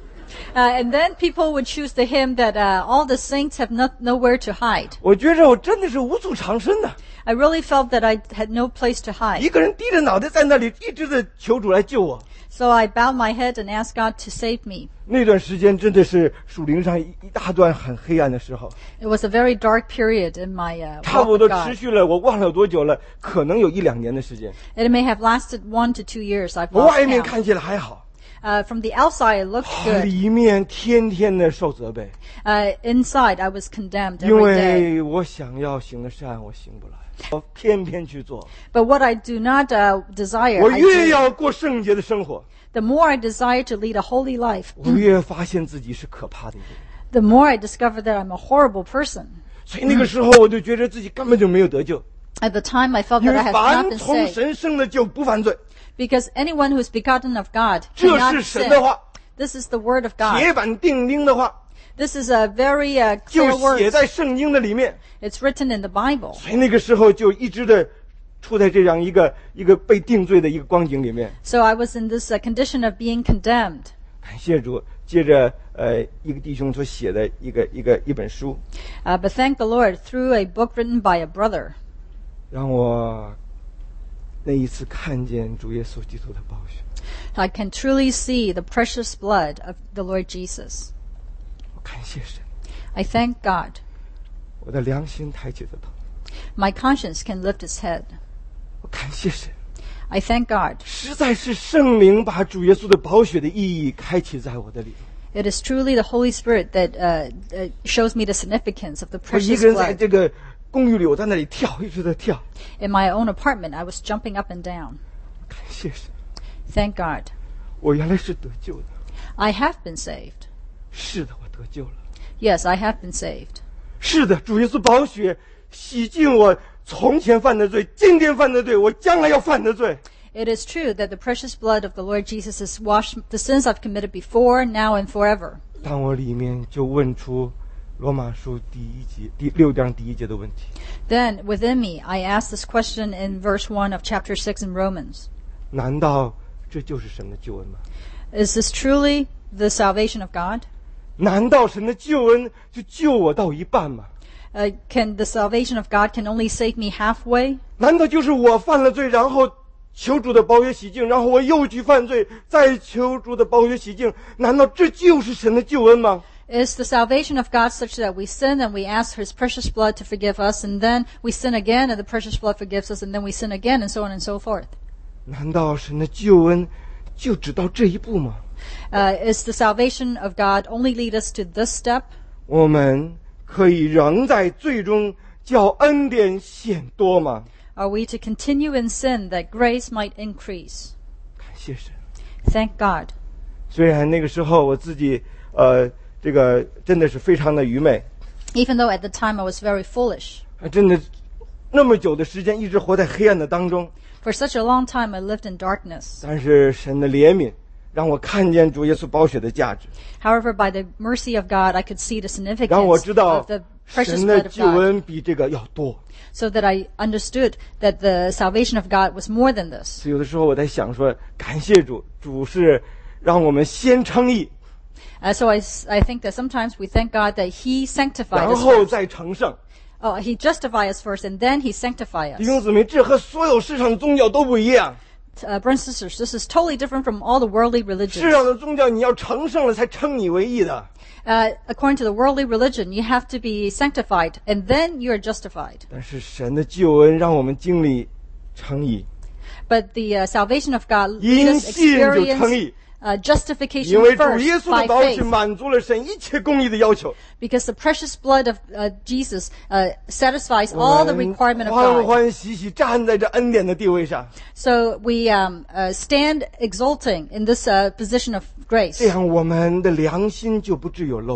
Uh, and then people would choose the hymn that uh, all the saints have not, nowhere to hide. 我觉着我真的是无处藏身呐、 I really felt that I had no place to 一 hide. 个人低着脑袋在那里，一直的求主来救我。 So I bowed my head and asked God to save me. 那段时间真的是属灵上一一大段很黑暗的时候， It was a very dark period in my uh, 差 walk 不多 with 持 God. 续了，我忘了有多久了，可能有一两年的时间。 It may have lasted one to two years. I've lost 外面 count. 看起来还好， Uh, from the outside, it looked 啊 good. 里面天天的受责备， Uh, inside, I was condemned 因 every day. 为我想要行的善我行不来，我偏偏去做。 But what I do not uh, desire, 我 I 越 do. 要过圣洁的生活， The more I desire to lead a holy life, 我越发现自己是可怕的一个人。 the more I discover that I'm a horrible person. 所以那个时候我就觉得自己根本就没有得救， At the time, I felt 因 that 为 I have not 凡 been 从 saved. 神生的就不犯罪， Because anyone who is begotten of God 这 cannot 是神 sin. 的话， This is the word of God. 铁板钉钉的话， This is a very uh, 就 clear 写 word. 在圣经的里面。 It's written in the Bible. 所以那个时候就一直的处在这样一个一个被定罪的一个光景里面。 So I was in this uh, condition of being condemned. 感谢主，接着呃一个弟兄所写的一个一个一本书， Uh, but thank the Lord, through a book written by a brother, 让我那一次看见主耶稣基督的宝血， I can truly see the precious blood of the Lord Jesus. 我感谢神， I thank God. 我的良心抬起的头， My conscience can lift its head. 我感谢神， I thank God. 实在是圣灵把主耶稣的宝血的意义开启在我的里面。 It is truly the Holy Spirit that uh, uh, shows me the significance of the 我一 precious 个人在 blood. 这个公寓里，我在那里跳，一直在跳， In my own apartment, I was jumping up and down. 感谢神， Thank God. 我原来是得救的。 I have been saved. 是的，我得救了。 Yes, I have been saved. 是的，主耶稣宝血洗净我从前犯的罪，今天犯的罪，我将来要犯的罪。 It is true that the precious blood of the Lord Jesus has washed the sins I've committed before, now, and forever. 但我里面就问出罗马书第一节第六章第一节的问题： Then, within me, I asked this question in verse one of chapter six in Romans. 难道这就是神的救恩吗？ Is this truly the salvation of God? 难道神的救恩就救我到一半吗？ Uh, can the salvation of God can only save me halfway? 难道就是我犯了罪，然后求主的宝血洗净，然后我又去犯罪，再求主的宝血洗净？难道这就是神的救恩吗？ Is the salvation of God such that we sin and we ask His precious blood to forgive us, and then we sin again and the precious blood forgives us, and then we sin again, and so on and so forth? 难道神的救恩就只到这一步吗？ Uh, is the salvation of God only lead us to this step? 我们可以仍在罪中叫恩典显多吗？ Are we to continue in sin that grace might increase? 感谢神。 Thank God. 虽然那个时候我自己呃这个真的是非常的愚昧， Even though at the time I was very foolish. 真的那么久的时间一直活在黑暗的当中， For such a long time I lived in darkness. 但是神的怜悯让我看见主耶稣宝血的价值， However, by the mercy of God, I could see the 让我 significance 知道 of the precious 神的 blood of 救 God, 恩比这个要多。 so that I understood that the salvation of God was more than this. 所以有的时候我在想说，感谢主，主是让我们先称义， Uh, so I, s- I think that sometimes we thank God that He sanctified 然 us 后 first. 再成圣。 Oh, He justified us first, and then He sanctified 弟兄 us. 姊妹，这和所有世上的宗教都不一样。 Uh, brothers and sisters, this is totally different from all the worldly 世 religions. 上的宗教，你要成圣了才称你为义的。 Uh, according to the worldly religion, you have to be sanctified, and then you are justified. 但是神的救恩让我们经历称义， But the uh, salvation of God 因 leads us 信就称 experience 义， uh, 因 justification 为主 first 耶稣的 by 宝血 faith. 满足了神一切公义的要求。 Because the precious blood of uh, Jesus uh, satisfies 我 all the 们 requirement of 欢 God. 欢喜喜站在这恩典的地位上， So we um, uh, stand exulting in this uh, position of grace. 这样我们的良心就不致有漏洞。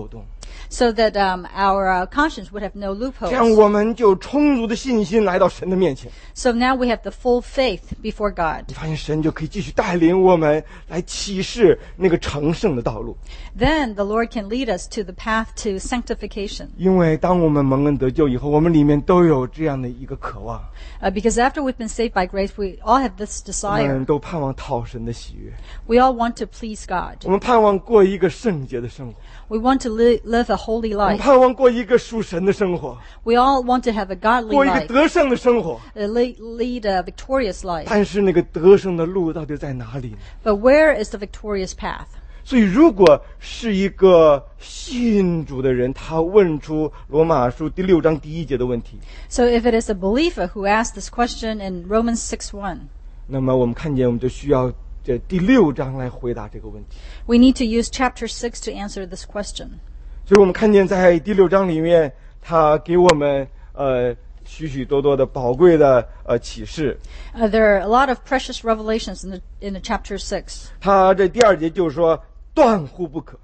so that um, our uh, conscience would have no 这样 loopholes. 我们就有充足的信心来到神的面前。 So now we have the full faith before God. 你发现神就可以继续带领我们来启示那个成圣的道路。 Then the Lord can lead us to the path to sanctification. 因为当我们蒙恩得救以后，我们里面都有这样的一个渴望， Uh, because after we've been saved by grace, we all have this 我们 desire. 都盼望讨神的喜悦， We all want to please God. 我们盼望过一个圣洁的生活， We want to li- live a holy 我们 life. 盼望过一个属神的生活， We all want to have a godly 过一个 life, 得胜的生活。 uh, lead, lead a victorious life. 但是那个得胜的路到底在哪里呢？ But where is the victorious path? 所以，如果是一个信主的人，他问出罗马书第六章第一节的问题， So if it is a believer who asked this question in Romans six one, 那么我们看见，我们就需要这第六章来回答这个问题。 we need to use chapter six to answer this question. 所以我们看见在第六章里面，他给我们呃许许多多的宝贵的呃启示。 Uh, there are a lot of precious revelations in the, in the chapter six. 他这第二节就是说断乎不可，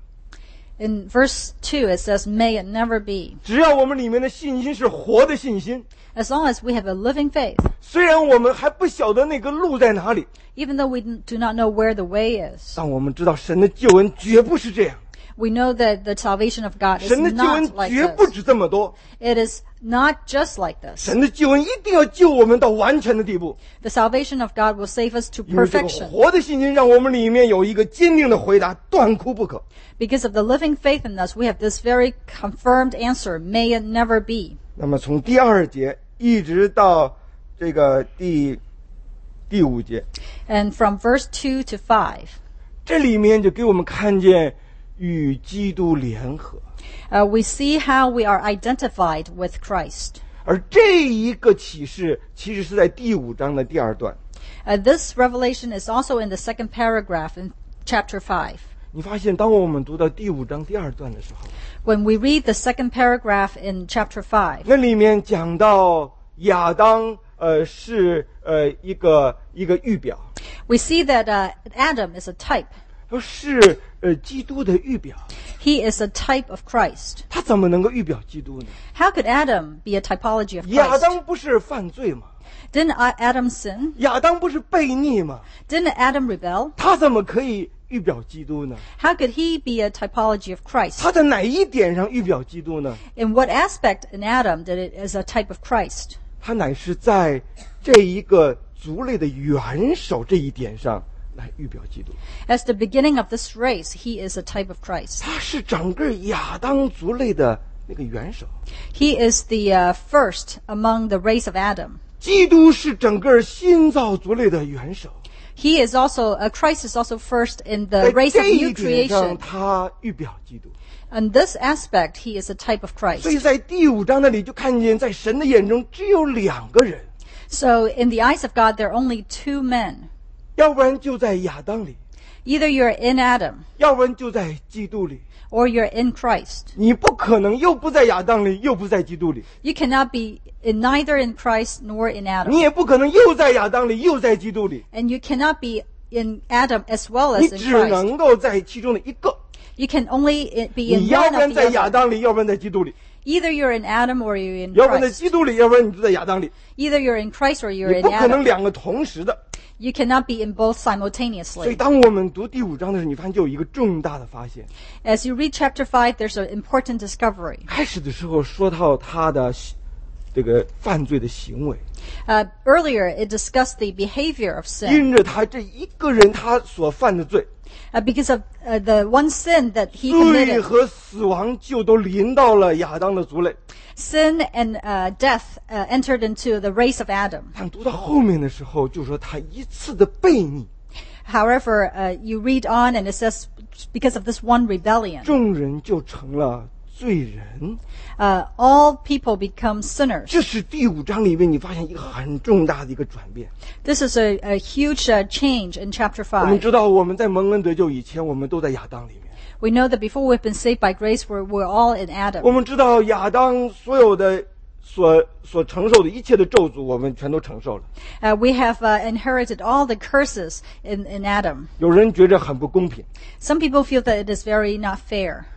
In verse two, it says, may it never be. 只要我们里面的信心是活的信心， As long as we have a living faith, 虽然我们还不晓得那个路在哪里， even though we n- do not know where the way is, 但我们知道神的救恩绝不是这样， we know that the salvation of God is 神的救恩 not like 绝不 this. 止这么多， It is not just like this. 神的救恩一定要救我们到完全的地步， The salvation of God will save us to 因为这个 perfection. 活的信心让我们里面有一个坚定的回答，断乎不可。 Because of the living faith in us, we have this very confirmed answer, may it never be. 那么从第二节一直到这个第第五节， And from verse two to five, 这里面就给我们看见与基督联合， uh, we see how we are identified with Christ. 而这一个启示其实是在第五章的第二段。 Uh, this revelation is also in the second paragraph in chapter five. 你发现，当我们读到第五章第二段的时候， When we read the second paragraph in chapter five, 那里面讲到亚当，呃，是呃一个一个预表， we see that uh, Adam is a type. 说是呃基督的预表。 He is a type of Christ. 他怎么能够预表基督呢？ How could Adam be a typology of 亚 Christ? 当不是犯罪吗？ Didn't A- Adam sin? 亚当不是悖逆吗？ Didn't Adam rebel? 他怎么可以预表基督呢？ How could he be a typology of Christ? 他在哪一点上预表基督呢？ In what aspect in Adam that it is a type of Christ? 他乃是在这一个族类的元首这一点上来预表基督。 As the beginning of this race, he is a type of Christ. 他是整个亚当族类的那个元首， He is the uh, first among the race of Adam. 基督是整个新造族类的元首。 He is also, uh, Christ is also first in 在 the race 这 of 一 new 点上， creation. 他预表基督。 On this aspect, he is a type of 所以 Christ. 在第五章那里就看见，在神的眼中只有两个人， So in the eyes of God, there are only two men. 要不然就在亚当里， Either you're in Adam 要不然就在基督里。 or you're in Christ. 你不可能又不在亚当里，又不在基督里； You cannot be in neither in Christ nor in 你 Adam. 也不可能又在亚当里，又在基督里。 And you cannot be in Adam as well 你 as in 只 Christ. 能够在其中的一个。 You can only i- be 你 in 要 one 不然 of 在 the 亚 other. 当里，要不然在基督里； Either you're in Adam or you're in 要不然在 Christ. 基督里，要不然你就在亚当里。 Either you're in Christ or you're 你 in 不可能 Adam. 两个同时的。 You cannot be in both 所以， simultaneously. 当我们读第五章的时候，你发现就有一个重大的发现。 As you read chapter five, there's an important discovery. 开始的时候说到他的这个犯罪的行为， Uh, earlier, it discussed the behavior of sin. 因着他这一个人他所犯的罪， Uh, because of uh, the one sin that he 罪 committed, 和死亡就都临到了亚当的族类。 sin and uh, death uh, entered into the race of Adam. 但读到后面的时候，就说他一次的悖逆， However, uh, you read on and it says, because of this one rebellion, 众人就成了罪人。 uh, all people become sinners. 这是第五章里面你发现一个很重大的一个转变。 This is a, a huge uh, change in chapter 我们 five. 知道我们在蒙恩得救以前，我们都在亚当里面。 We know that before we've been saved by grace, we're, we're all in 我 Adam. 们知道亚当所有的所所承受的一切的咒诅，我们全都承受了。 Uh, we have uh, inherited all the curses in, in Adam. 有人觉着很不公平， Some people feel that it is very not fair.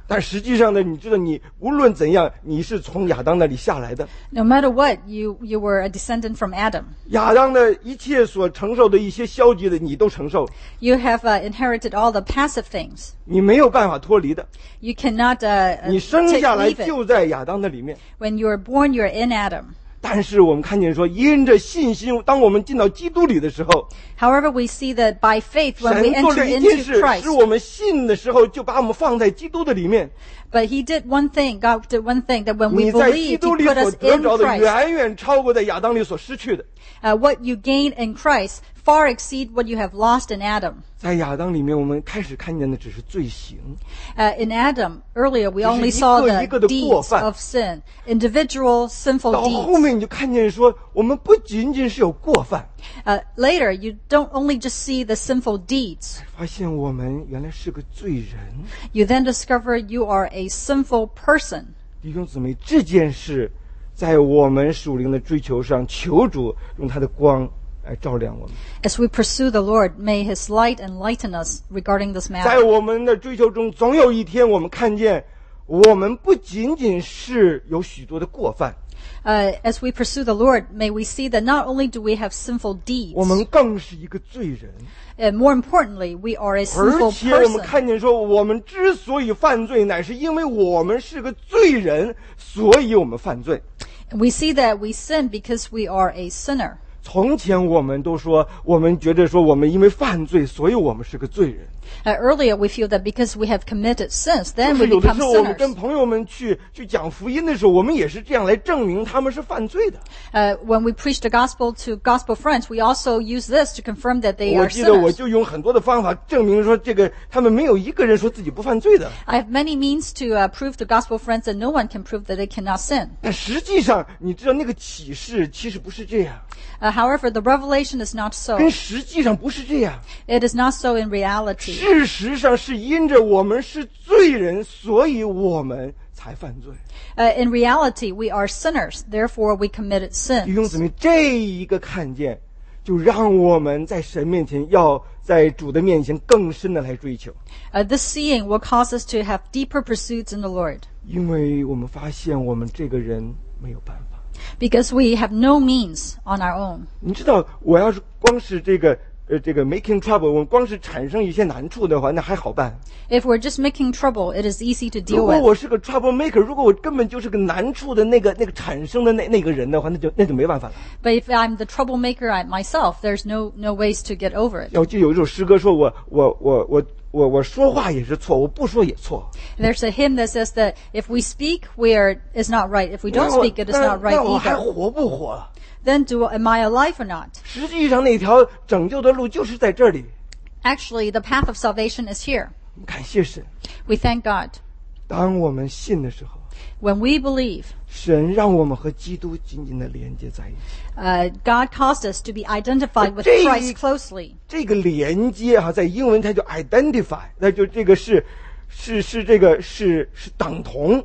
但实际上呢，你知道，你无论怎样，你是从亚当那里下来的。 No matter what, you, you were a descendant from Adam. 亚当的一切所承受的一些消极的，你都承受， You have uh, inherited all the passive things. 你没有办法脱离的。 You cannot uh, uh, 你生 take, 下来 leave it. 就在亚当的里面。 When you are born, you're in Adam. 但是我们看见说，因着信心，当我们进到基督里的时候， However, we see that by faith, when we 神做 enter 了一件 into 事， Christ, 使我们信的时候，就把我们放在基督的里面。 but He did one thing, God did one thing, that when we 你在基 believed, 督 He 里 put 所 us 得 in 着的， Christ. 远远超过在亚当里所失去的。 Uh, what you gain in Christ far exceed what you have lost in Adam. 在亚当里面，我们开始看见的只是罪行。 Uh, in Adam, earlier, we 只是 only 一 saw 个一个的 the 过 deeds 犯。 of sin, individual sinful 到后 deeds. 面你就看见说，我们不仅仅是有过犯， Uh, later, you don't only just see the sinful deeds. 发现我们原来是个罪人。 You then discover you are a sinful person. 弟兄姊妹，这件事在我们属灵的追求上，求主用他的光来照亮我们。 As we pursue the Lord, may His light enlighten us regarding this 在 matter. 我们的追求中，总有一天我们看见，我们不仅仅是有许多的过犯， Uh, as we pursue the Lord, may we see that not only do we have sinful deeds, 我们更是一个罪人。 and more importantly, we are a 而 sinful 且我们 person. 看见说，我们之所以犯罪，乃是因为我们是个罪人，所以我们犯罪。 And we see that we sin because we are a sinner. 从前我们都说，我们觉得说，我们因为犯罪，所以我们是个罪人。 Uh, earlier, we feel that because we have committed sins, 就 then 是 we 有的 become 时候，我们跟 sinners. 朋友们去去讲福音的时候，我们也是这样来证明他们是犯罪的。 Uh, when we preach the gospel to gospel friends, we also use this to confirm that they 我 are 记得我 sinners. 就用很多的方法证明说，这个他们没有一个人说自己不犯罪的。 I have many means to uh, prove to gospel friends that no one can prove that they cannot sin. 但实际上，你知道那个启示其实不是这样， Uh, however, the revelation is not so. 跟实际上不是这样。 It is not so in reality. 事实上是因着我们是罪人，所以我们才犯罪。 Uh, in reality, we are sinners. Therefore, we committed 弟兄 sins. 姊妹，这一个看见，就让我们在神面前，要在主的面前更深的来追求， Uh, this seeing will cause us to have deeper pursuits in the Lord, 因为我们发现我们这个人没有办法。 because we have no means on our own. 你知道，我要是光是这个呃这个 making trouble，我们光是产生一些难处的话，那还好办。 If we're just making trouble, it is easy to 如 deal 果 with. 我是个 trouble maker，如果我根本就是个难处的那个那个产生的那那个人的话，那就那就没办法了。 But if I'm the troublemaker I, myself, there's no, no ways to get over it. 要就有一首诗歌说我我我我我我说话也是错，我不说也错。 There's a hymn that says that if we speak, we are, is not right. If we don't 那我 speak, it is 那 not right 那我还 either. 活不活了？ Then do, am I alive or not? 实际上，那条拯救的路就是在这里。 Actually, the path of salvation is here. 感谢神， We thank God. 当我们信的时候， When we believe, 神让我们和基督紧紧的连接在一起。 uh, God caused us to be identified with 这- Christ closely. 这个连接哈、啊，在英文它叫 identify， 那就这个是是是这个是是等同。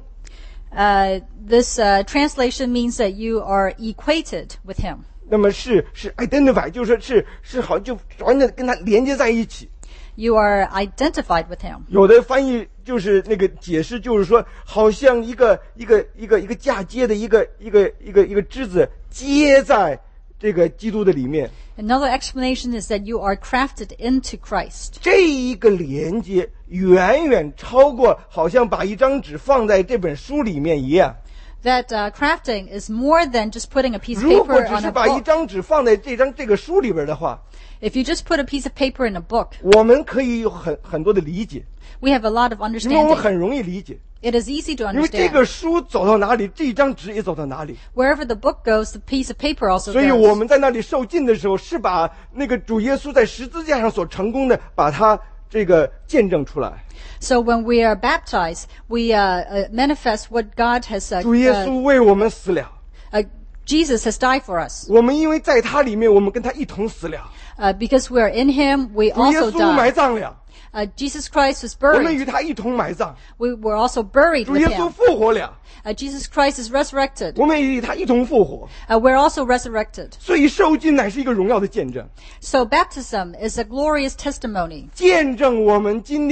Uh, this uh, translation means that you are equated with Him. 那么是是 identify， 就是说是是好就完全跟它连接在一起。 You are identified with Him. 有的翻译就是那个解释，就是说，好像一个一个一个一个嫁接的一个一个一个一个枝子接在这个基督的里面。 Another explanation is that you are crafted into Christ. 这一个连接远远超过，好像把一张纸放在这本书里面一样。 That uh, crafting is more than just putting a piece of 如果 paper 只 on 是 a 把一 book. 张纸放在这张这个书里边的话， If you just put a piece of paper in a book, 我们可以有很很多的理解， we have a lot of 因为我 understanding. 很容易理解。 It is easy to 因为这 understand. 个书走到哪里，这张纸也走到哪里。 Wherever the book goes, the piece of paper also 所以我 goes. 们在那里受尽的时候，是把那个主耶稣在十字架上所成功的，把它这个见证出来。 So when we are baptized, we uh, uh, manifest what God has. Uh, 主耶 uh, 稣为我们死了， uh, Jesus has died for us. 我们因为在他里面，我们跟他一同死了。 Uh, because we are in Him, we 主耶 also 稣埋 died. 葬了， Uh, Jesus Christ was 我们 buried. 与他一同埋葬。 We were also buried 主 with 耶稣 Him. 复活了， Uh, Jesus Christ is resurrected. 我们与他一同复活。 Uh, we're also resurrected. 所以受浸乃是一个荣耀的见证， So baptism is a glorious testimony. 见证我们今天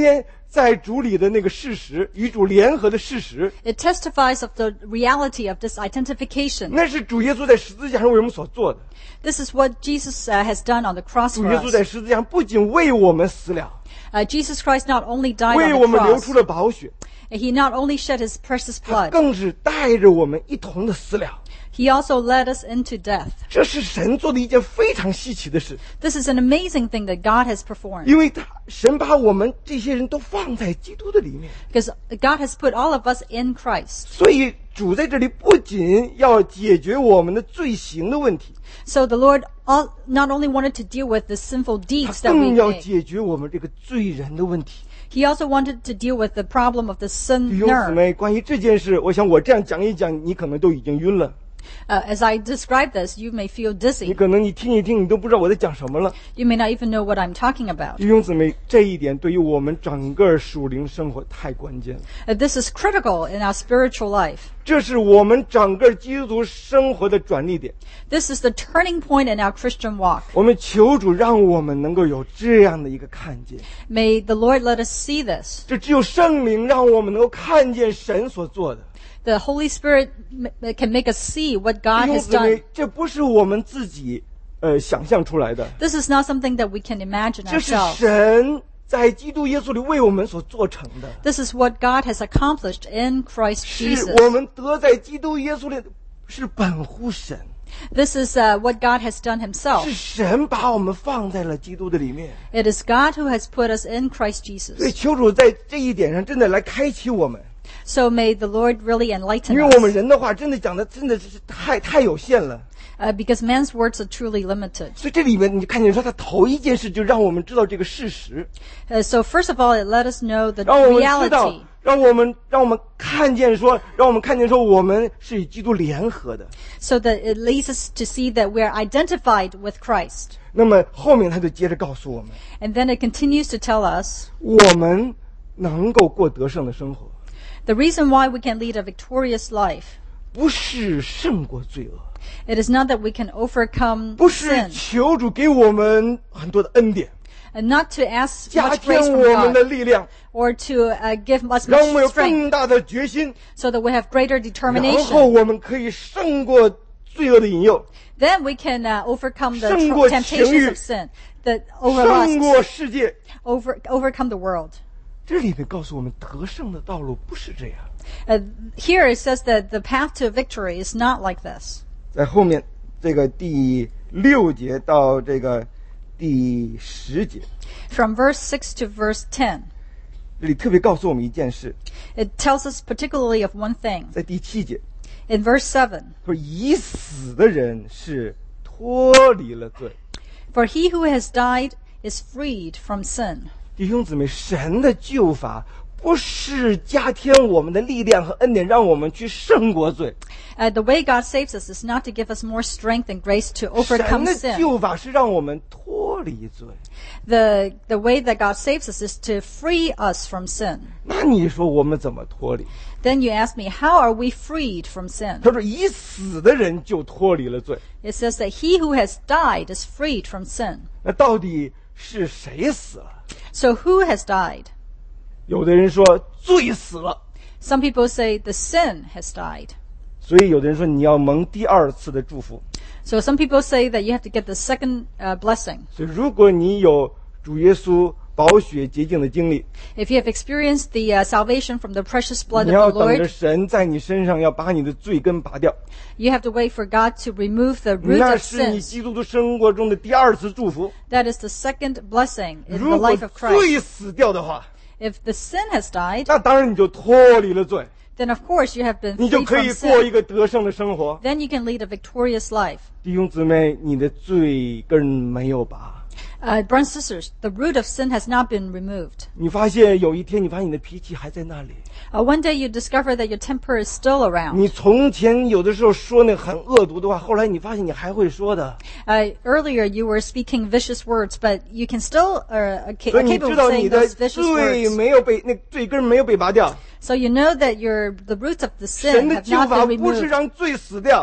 在主里的那个事实，与主联合的事实， It testifies of the reality of this identification. 那是主耶稣在十字架上为我们所做的。 This is what Jesus uh, has done on the cross 主 for 耶稣在 us. 十字架上不仅为我们死了， Uh, Jesus Christ not only died 为 on 我 the 们流 cross, 出了宝血， he not only shed his precious 他 blood, 更是带着我们一同的死了。 he also led us into death. 这是神做的一件非常稀奇的事， This is an amazing thing that God has performed. 因为他神把我们这些人都放在基督的里面， Because God has put all of us in Christ. 所以主在这里不仅要解决我们的罪行的问题， So the Lord all, not only wanted to deal with the sinful 他 deeds that we 更要 make, 解决我们这个罪人的问题。 he also wanted to deal with the problem of the 弟兄姊 sinner. 妹，关于这件事，我想我这样讲一讲，你可能都已经晕了。 Uh, as I describe this, you may feel 你 dizzy. 可能你听一听，你都不知道我在讲什么了。 You may not even know what I'm talking about. 弟兄姊妹，这一点对于我们整个属灵生活太关键了。 Uh, this is critical in our spiritual life. 这是我们整个基督徒生活的转捩点。 This is the turning point in our Christian walk. 我们求主让我们能够有这样的一个看见， May the Lord let us see this. 这只有圣灵让我们能够看见神所做的。 The Holy Spirit m- can make us see what 弟 God 兄 has 姊妹 done.， 这不是我们自己呃想象出来的， This is not something that we can imagine 这是 ourselves. 神在基督耶稣里为我们所做成的， This is what God has accomplished in Christ 是 Jesus. 我们得在基督耶稣里，是本乎神， This is uh, what God has done himself. 是神把我们放在了基督的里面。 It is God who has put us in Christ 所以 Jesus. 求主在这一点上真的来开启我们， So may the Lord really 因 enlighten 为我们 us. 人的话真的讲的真的是太太有限了。 Uh, because man's words are truly limited. 所以这里面你看见说，他头一件事就让我们知道这个事实， Uh, so first of all, it let us know the 让我们知道 reality.， 让我们让我们看见说，让我们看见说，我们是与基督联合的。 So that it leads us to see that we are identified with Christ. 那么后面他就接着告诉我们， And then it continues to tell us 我们能够过得胜的生活， the reason why we can lead a victorious life. 不是胜过罪恶， It is not that we can overcome 不是 sin, 求主给我们很多的恩典， and not to ask 加 much 添 grace 我 from 们的 God, 力量， or to uh, give us 让我们 much 有 strength, 更大的决心， so that we have greater 然后 determination. 我们可以胜过罪恶的引诱， Then we can uh, overcome the 胜过 tr- 情欲， temptations of sin, that over 胜 lust, 过世界。 over overcome the world. 这里面告诉我们，得胜的道路不是这样。 Uh, here it says that the path to victory is not like this. 在后面这个第六节到这个第十节， From verse six to verse ten, 这里特别告诉我们一件事， it tells us particularly of one thing. 在第七节， In verse seven, 说已死的人是脱离了罪。 for he who has died is freed from sin. 弟兄姊妹，神的救法不是加添我们的力量和恩典，让我们去胜过罪。 Uh, the way God saves us is not to give us more strength and grace to 神 overcome 的 sin. 救法是让我们脱离罪。 The, the way that God saves us is to free us from sin. 那你说我们怎么脱离？ Then you ask me, how are we freed from sin? 他说，已死的人就脱离了罪。 It says that he who has died is freed from sin. 那到底是谁死了？ So who has died? 有的人说罪死了， Some people say the sin has died. 所以有的人说你要蒙第二次的祝福。 So some people say that you have to get the second uh, blessing. 所以如果你有主耶稣宝血洁净的经历， If you have experienced the uh, salvation from the precious blood 你要 of the 等着 Lord, 神在你身上要把你的罪根拔掉， you have to wait for God to remove the root 那 of 是你 sins. 基督徒生活中的第二次祝福。 That is the second blessing in the 如果 life of Christ. 罪死掉的话， If the sin has died, 那当然你就脱离了罪， then of course you have been 你就 freed 可 from 以过一 sin. 个得胜的生活。 Then you can lead a victorious life. 弟兄姊妹，你的罪根没有拔。 Uh, brothers and sisters, the root of sin has not been removed. 你发现有一天，你发现你的脾气还在那里。 Uh, one day you discover that your temper is still around. 你从前有的时候说那很恶毒的话，后来你发现你还会说的。 Uh, earlier you were speaking vicious words, but you can still uh, are ca- 所 are 以你 capable 知 of 道你 saying 的 those vicious 罪 words. 没有被那罪根没有被拔掉。 So you know that your the roots of the 神 sin 的 have 救 not 法 been 不是 removed. 让罪死掉，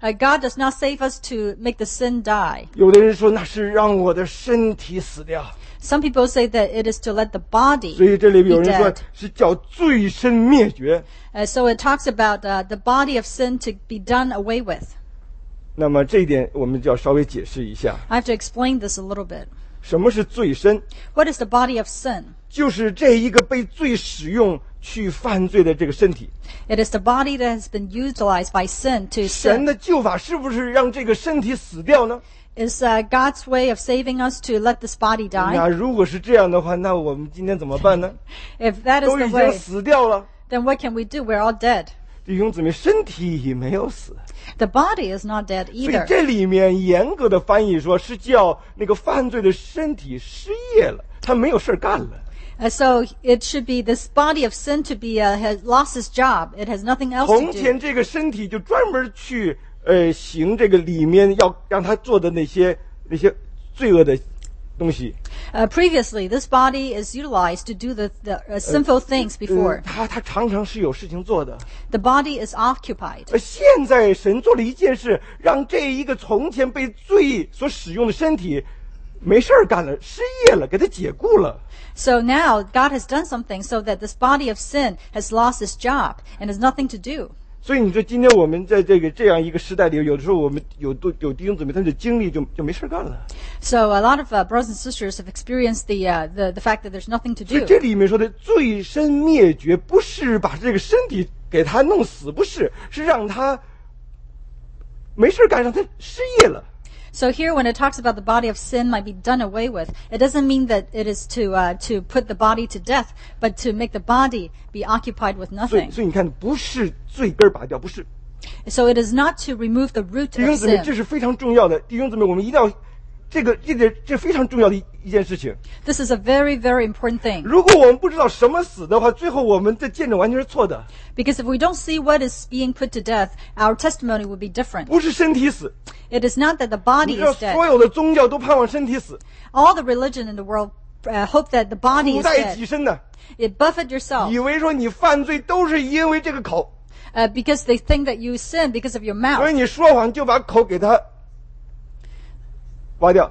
Uh, God does not save us to make the sin die. 有的人说那是让我的身体死掉， Some people say that it is to let the body 所以这里有 be 人说 dead. 是叫罪身灭绝。 Uh, so it talks about uh, the body of sin to be done away with. 那么这一点我们就要稍微解释一下， I have to explain this a little bit. 什么是罪身？ What is the body of sin? 就是这一个被罪使用去犯罪的这个身体。 It is the body that has been utilized by sin to 神 sin. 的救法是不是让这个身体死掉呢？ Is uh, God's way of saving us to let this body 那 die? 如果是这样的话，那我们今天怎么办呢？ If that is 都 the 已经 way, 死掉了， then what can we do? We're all dead. 弟兄姊妹，身体没有死， The body is not dead 所以 either. 这里面严格的翻译说是叫那个犯罪的身体失业了，他没有事儿干了。 Uh, so it should be this body of sin to be uh, has lost its job. It has nothing else 从 to 前 do. 这个身体就专门去呃行这个里面要让他做的那些那些罪恶的东西。 Uh, previously, this body is utilized to do the, the uh, sinful things 呃 before. 他他常常是有事情做的。 The body is occupied. 呃，现在神做了一件事，让这一个从前被罪所使用的身体没事儿干了，失业了，给他解雇了。 So now God has done something so that this body of sin has lost its job and has nothing to do. 所以你说今天我们在这个这样一个时代里，有的时候我们有都有弟兄姊妹，他的精力就就没事儿干了。 So a lot of uh, brothers and sisters have experienced the, uh, the the fact that there's nothing to 所以 do. 这里面说的罪身灭绝，不是把这个身体给他弄死，不是，是让他没事儿干，让他失业了。 So here, when it talks about the body of sin might be done away with, it doesn't mean that it is to uh, to put the body to death, but to make the body be occupied with 所以 nothing. 所以你看，不是罪根儿拔掉，不是。 So it is not to remove the root 弟兄 of 姊妹，这 sin. 是非常重要的。弟兄姊妹，我们一定要，这个这个这非常重要的一一件事情。 This is a very, very important thing. 如果我们不知道什么死的话，最后我们的见证完全是错的。 Because if we don't see what is being put to death, our testimony would be different. 不是身体死， It is not that the 你 body 知道 is dead. 所有的宗教都盼望身体死， All the religion in the world uh, hope that the body 苦 is 待己 dead. 身的， It buffet yourself 以为说你犯罪都是因为这个口， uh, because they think that you sin because of your 所以 mouth. 你说谎就把口给它挖掉，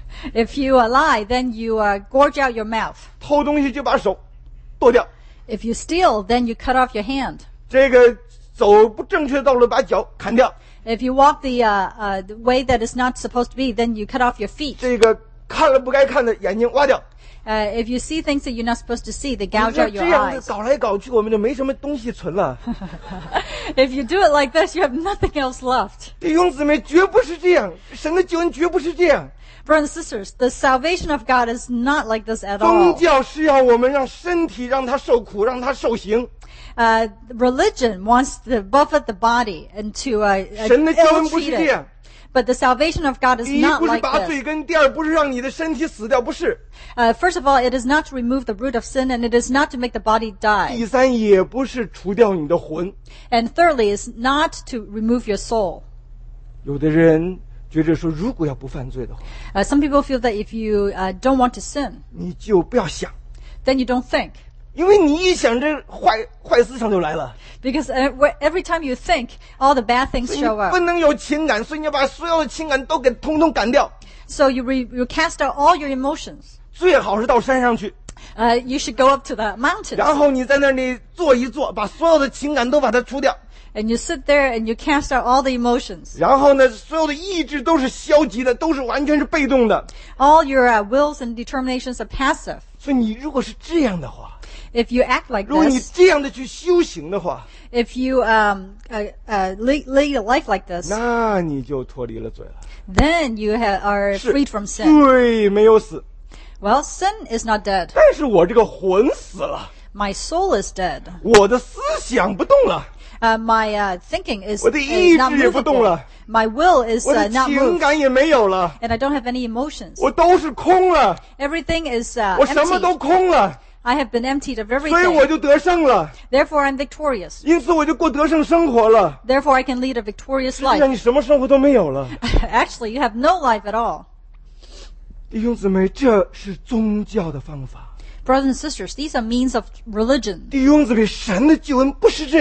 If you uh, lie, then you uh, gorge out your mouth. 偷东西就把手剁掉， If you steal, then you cut off your hand. 这个走不正确的道路把脚砍掉， If you walk the, uh, uh, the way that is not supposed to be, then you cut off your feet. 这个看了不该看的眼睛挖掉。 Uh, if you see things that you're not supposed to see, they 你 gouge 知道 out your 这样的 eyes. 搞来搞去，我们就没什么东西存了。 If you do it like this, you have nothing else left. 弟兄姊妹，绝不是这样，神的救恩绝不是这样。 Brothers and sisters, the salvation of God is not like this at 宗 all. 教是要我们让身体让它受苦，让它受刑。 Uh, religion wants to buffet the body and to uh, uh, 神的救恩不是 ill-treat 这 it. 样， But the salvation of God is 第一 not 不是 like 拔 this. 罪根，第二不是让你的身体死掉，不是。 Uh, first of all, it is not to remove the root of sin, and it is not to make the body 第 die. 三也不是除掉你的魂。 And thirdly, is not to remove your soul. 有的人觉着说，如果要不犯罪的话， Uh, some people feel that if you uh, don't want to sin, 你就不要想， then you don't think. 因为你一想，这坏坏思想就来了。 Because uh, wh- every time you think, all the bad things 所以 show 你 up. 不能有情感，所以你要把所有的情感都给通通赶掉。 So you, re- you cast out all your emotions. 最好是到山上去， Uh, you should go up to the mountains. 然后你在那里坐一坐，把所有的情感都把它除掉。 And you sit there and you cast out all the emotions. 然后呢，所有的意志都是消极的，都是完全是被动的。 All your uh, wills and determinations are passive. 所以你如果是这样的话， If you act like 如果你 this, 这样的去修行的话， if you um, uh, uh, lead, lead a life like this, 那你就脱离了罪了。 then you ha- are 是 freed from sin. 罪没有死， Well, sin is not dead. 但是我这个魂死了， My soul is dead. 我的思想不动了， Uh, my uh, thinking is, 我的 is 意 not 志也不动 movable. 了， My will is 我 uh, 的 not 情 moved. 感也没有了， And I don't have any emotions. 我都是空了， Everything is uh, 我什么都 empty. 空了， I have been emptied of 所以我 everything. 就得胜了， Therefore, I'm victorious. 因此我就过得胜生活了。 Therefore, I can lead a victorious 实际上 life. 你什么生活都没有了。 Actually, you have no life at all. 弟兄姊妹，这是宗教的方法。 Brothers and sisters, these are means of religion. 弟兄姊妹，神的救恩不是这样。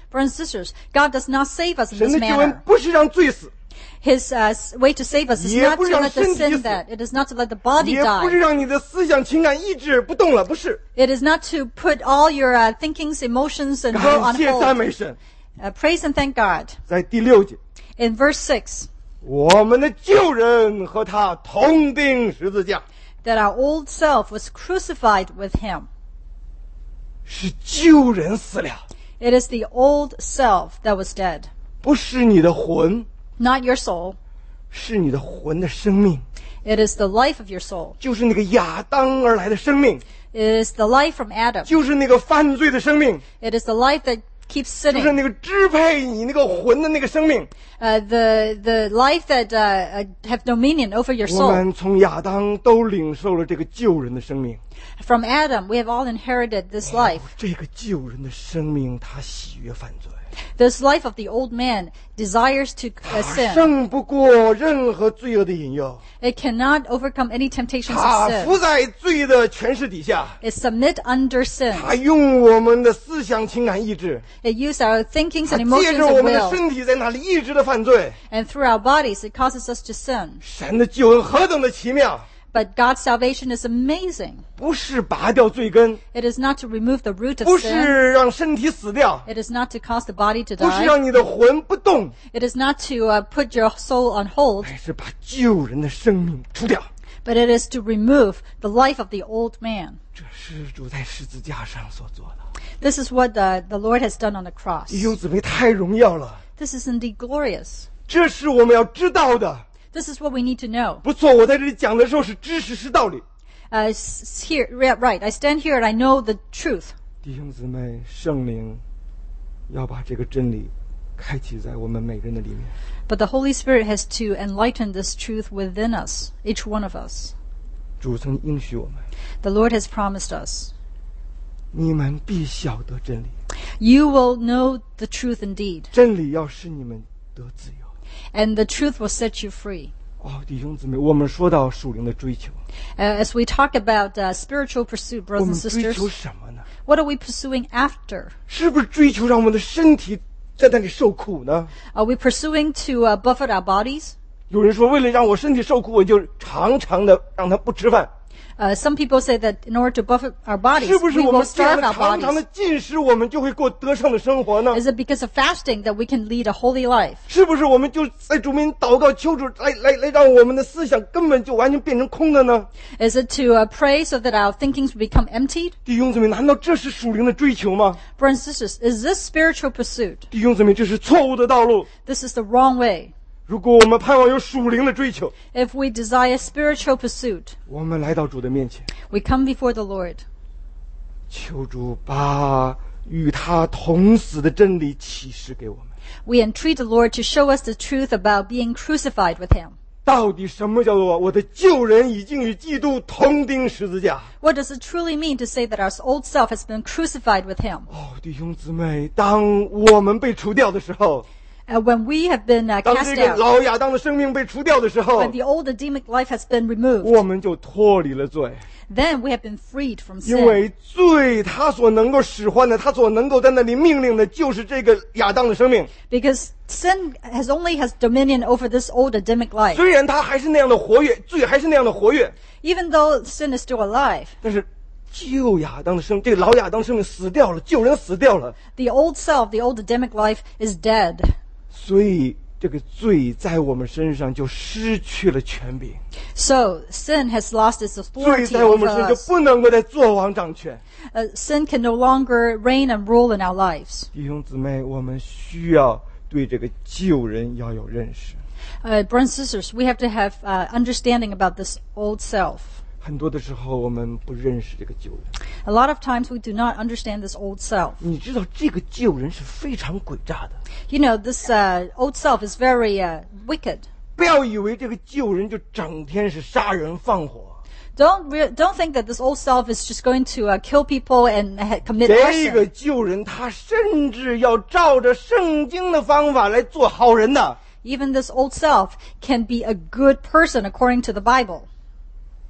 Brothers and sisters, God does not save us in 神 this 的救恩 manner. 不是让罪死， His uh, s- way to save us is 也 not 不 to 是让 let the 身体 sin 死。 dead. It is not to let the body 也不是 die. 让你的思想、情感、意志不动了，不是。 It is not to put all your uh, thinkings, emotions, and will 感 on 谢赞 hold. 美神。 Uh, praise and thank God. 在第六节， In verse six, 我们的旧人和他同钉十字架， that our old self was crucified with him. 是旧人死了， It is the old self that was dead, 不是你的魂， not your soul. 是你的魂的生命， It is the life of your soul. 就是那个亚当而来的生命， It is the life from Adam. 就是那个犯罪的生命， It is the life that keeps 就是 sitting. 那个支配你那个魂的那个生命。 Uh, the the life that uh, uh, have dominion over your 我 soul. 们从亚当都领受了这个旧人的生命， From Adam, we have all inherited this life. 这个旧人的生命，他喜悦犯罪， This life of the old man desires to 他 uh, sin. 胜不过任何罪恶的引诱， It cannot overcome any temptations 他 of 伏 sin. 在罪的权势底下， It submit under sin. 他用我们的思想、情感、意志， It use our thinkings 他 and 借 emotions 着我 and 们的 will. 身体在那里一直的犯罪。 And through our bodies, it causes us to sin. 神的救恩何等的奇妙！ But God's salvation is amazing. 不是拔掉罪根， It is not to remove the root of 不 sin. 是让身体死掉， It is not to cause the body to 不是 die. 让你的魂不动， It is not to uh, put your soul on hold, 而是把旧人的生命除掉。 but it is to remove the life of the old man. 这是主在十字架上所做的。 This is what the, the Lord has done on the cross. 弟兄姊妹，太荣耀了！ This is indeed glorious. 这是我们要知道的。 This is what we need to know. 不错，我在这里讲的时候是知识是道理。 Uh, s- here, right, I stand here and I know the truth. 弟兄姊妹，圣灵要把这个真理开启在我们每个人的里面。 But the Holy Spirit has to enlighten this truth within us, each one of us. 主曾应许我们， The Lord has promised us. 你们必晓得真理， You will know the truth indeed, 真理要使你们得自由。 and the truth will set you free. 哦，弟兄姊妹，我们说到属灵的追求， Uh, as we talk about uh, spiritual pursuit, 我 brothers 们 and 追 sisters, 求什么呢？ what are we pursuing after? 是不是追求让我们的身体在那里受苦呢？ Are we pursuing to uh, buffet our bodies? 有人说，为了让我身体受苦，我就常常的让他不吃饭。 Uh, some people say that in order to buffet our bodies, 是不是 we 我 will 们这样 starve 的 our 常常的 bodies. 进食，我们就会过得胜的生活呢？ Is it because of fasting that we can lead a holy life? 是不是我们就在主面祷告求主来来来，让我们的思想根本就完全变成空的呢？ Is it to uh, pray so that our thinkings become emptied? 弟兄姊妹，难道这是属灵的追求吗？ Brothers and sisters, is this spiritual pursuit? 弟兄姊妹，这是错误的道路。 This is the wrong way. 如果我们盼望有属灵的追求， If we desire spiritual pursuit, 我们来到主的面前， we come before the Lord. 求主把与他同死的真理启示给我们。 We entreat the Lord to show us the truth about being crucified with Him. 到底什么叫做我的旧人已经与基督同钉十字架？ What does it truly mean to say that our old self has been crucified with Him? 哦，弟兄姊妹，当我们被除掉的时候， Uh, when we have been uh, 当 cast 这个 out, 老亚当的生命被除掉的时候， when the old Adamic life has been removed, 我们就脱离了罪。 then we have been freed from 因 sin. 为罪他所能够使唤的，他所能够在那里命令的，就是这个亚当的生命。 Because sin has only has dominion over this old Adamic life. 虽然他还是那样的活跃，罪还是那样的活跃， Even though sin is still alive, 但是旧亚当的生，这个老亚当生命死掉了，旧人死掉了， the old self, the old Adamic life is dead. 所以这个罪在我们身上就失去了权柄， So sin has lost its 罪 authority 在我们 over 身上就 us. 不能够再作王掌权。 Uh, sin can no longer reign and rule in our lives. 弟兄姊妹，我们需要对这个旧人要有认识。 Uh, brothers and sisters, we have to have uh, understanding about this old self. 很多的时候，我们不认识这个旧人。 A lot of times we do not understand this old self. 你知道，这个旧人是非常诡诈的。 You know, this uh, old self is very uh, wicked. 不要以为这个旧人就整天是杀人放火， Don't re- don't think that this old self is just going to uh, kill people and uh, commit 这个 arson. 旧人他甚至要照着圣经的方法来做好人的。 Even this old self can be a good person according to the Bible.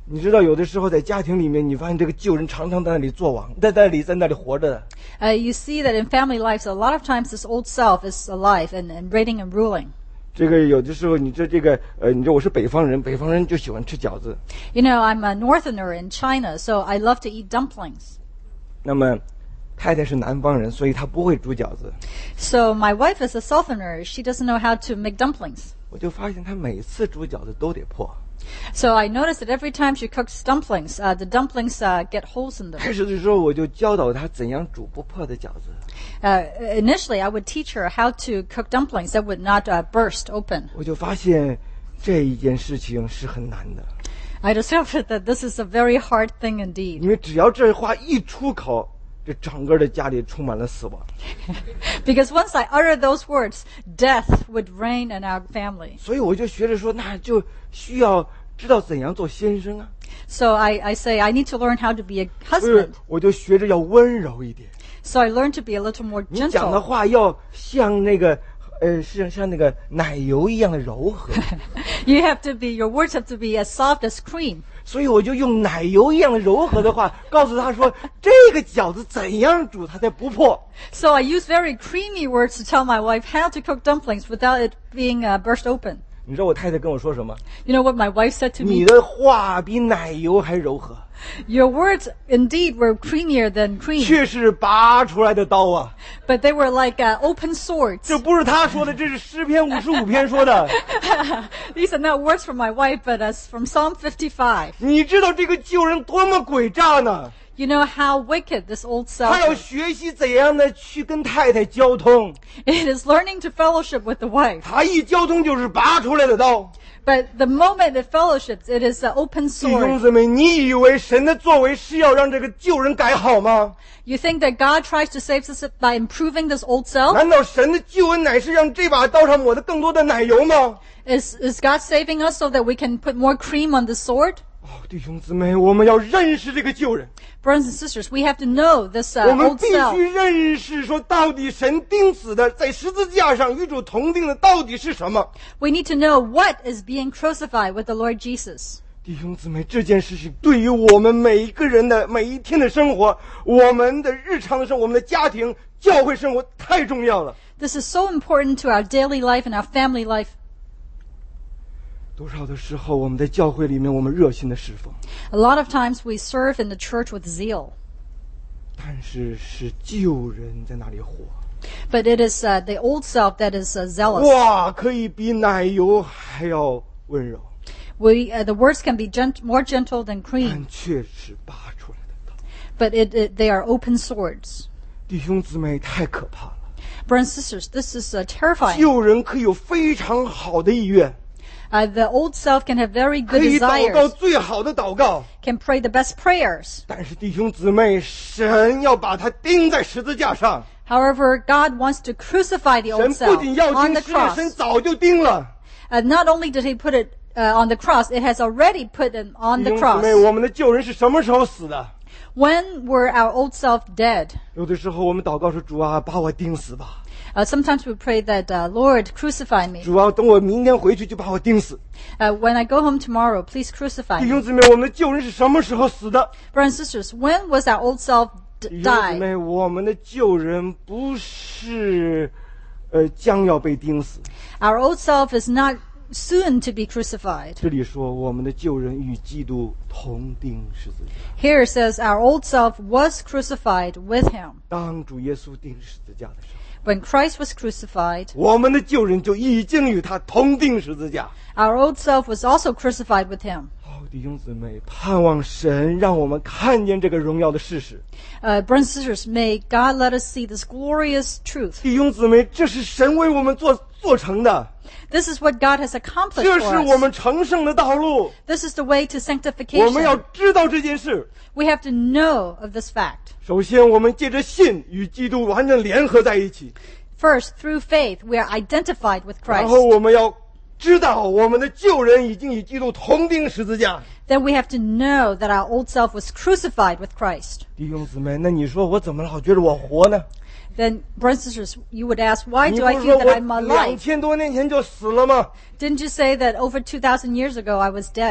你知道，有的时候在家庭里面，你发现这个旧人常常在那里作王，在那里在那里活着的。 Uh, you see that in family lives, a lot of times this old self is alive and, and reigning and ruling. 这个有的时候，你这这个呃，你知道我是北方人，北方人就喜欢吃饺子。 You know, I'm a northerner in China, so I love to eat dumplings. 那么，太太是南方人，所以她不会煮饺子。 So my wife is a southerner. She doesn't know how to make dumplings. 我就发现她每次煮饺子都得破。 So I noticed that every time she cooks dumplings, uh, the dumplings uh, get holes in them. 开始的时候，我就教导她怎样煮不破的饺子。 Uh, initially, I would teach her how to cook dumplings that would not uh, burst open. 我就发现这一件事情是很难的。 I discovered that this is a very hard thing 因 indeed. 为只要这话一出口，这整个的家里充满了死亡。 Because once I uttered those words, death would reign in our family. 所以我就学着说，那就需要知道怎样做先生啊。 So I, I say I need to learn how to be a 所以 husband. 我就学着要温柔一点。 So I learned to be a little more 你讲的 gentle. 话要像那个，呃，是像那个奶油一样的柔和。 You have to be, your words have to be as soft as cream. 所以我就用奶油一样的柔和的话，告诉他说，这个饺子怎样煮它才不破。 So I use very creamy words to tell my wife how to cook dumplings without it being uh, burst open. 你知道我太太跟我说什么？ You know what my wife said to 你 me? 的话比奶油还柔和， Your words indeed were creamier than cream, 却是拔出来的刀啊！ but they were like uh, open swords. 这不是他说的，这是诗篇五十五篇说的。 These are not words from my wife, but as from Psalm fifty-five. 你知道这个旧人多么诡诈呢？ You know how wicked this old 他 self 要 is. 学习怎样的去跟太太交通， It is learning to fellowship with the wife. 他一交通就是拔出来的刀。 But the moment it fellowships, it is an open 弟兄 sword. 姊妹，你以为神的作为是要让这个旧人改好吗？ You think that God tries to save us by improving this old self? 难道神的救恩乃是让这把刀上抹的更多的奶油吗？ Is, is God saving us so that we can put more cream on the sword? 哦，弟兄姊妹，我们要认识这个旧人， Brothers and sisters, we have to know this 我 uh, 们 old 必 self. 须认识说，到底神钉死的，在十字架上与主同定的到底是什么？ We need to know what is being crucified with the Lord Jesus. 弟兄姊妹，这件事情对于我们每一个人的每一天的生活，我们的日常的生活，我们的家庭、教会生活太重要了。 This is so important to our daily life and our family life. 多少的时候，我们在教会里面，我们热心的侍奉， A lot of times we serve in the church with zeal, 但是是旧人在那里活。 but it is uh, the old self that is uh, zealous. 哇，可以比奶油还要温柔， We, uh, the words can be gent- more gentle than 但 cream, 却是拔出来的刀。 but it, it, they are open swords. 弟兄姊妹，太可怕了！ Brothers and sisters, this is uh, terrifying. 旧人可以有非常好的意愿， Uh, the old self can have very 可 good 以祷告 desires, 最好的祷告， can pray the best prayers. 但是弟兄姊妹，神要把他钉在十字架上。 However, God wants to crucify the 神 old 不 self 仅要 on 钉 the 十字，神 cross. 早就钉了。 Uh, not only did he put it uh, on the cross, it has already put it on 弟 the 兄姊妹， cross. 我们的旧人是什么时候死的？ When were our old self dead? 有的时候我们祷告说：“主啊，把我钉死吧！ Uh, sometimes we pray that, uh, Lord, crucify me. 主啊，等我明天回去就把我钉死。 Uh, when I go home tomorrow, please ” crucify 弟兄 me. 姊妹，我们的旧人是什么时候死的？ Brothers and sisters, when was our old self d- 弟兄姊 died? 妹，我们的旧人不是，呃，将要被钉死。 Our old self is not soon to be crucified. 这里说，我们的旧人与基督同钉十字架。 Here it says our old self was crucified with him. 当主耶稣钉十字架的时候， When Christ was crucified, 我们的旧人就已经与他同钉十字架。 our old self was also crucified with him. 哦，弟兄姊妹，盼望神让我们看见这个荣耀的事实。 Uh, brothers and sisters, may God let us see this glorious truth. 弟兄姊妹，这是神为我们做做成的， This is what God has accomplished 这 for 是我 us. 们成圣的道路。 This is the way to 我们要 sanctification. 知道这件事。 We have to know of this fact. 首先，我们借着信与基督完全联合在一起， First, through faith, we are identified with 然后 Christ. 我们要知道我们的旧人已经与基督同钉十字架。 Then we have to know that our old self was crucified with Christ. 弟兄姊妹，那你说我怎么老觉得我活呢？ Then, brothers and sisters, you would ask, why 你 do 不 I 是 feel 说 that I'm 我两 alive? 千多年前就死了吗？ Didn't you say that over two thousand years ago I was dead?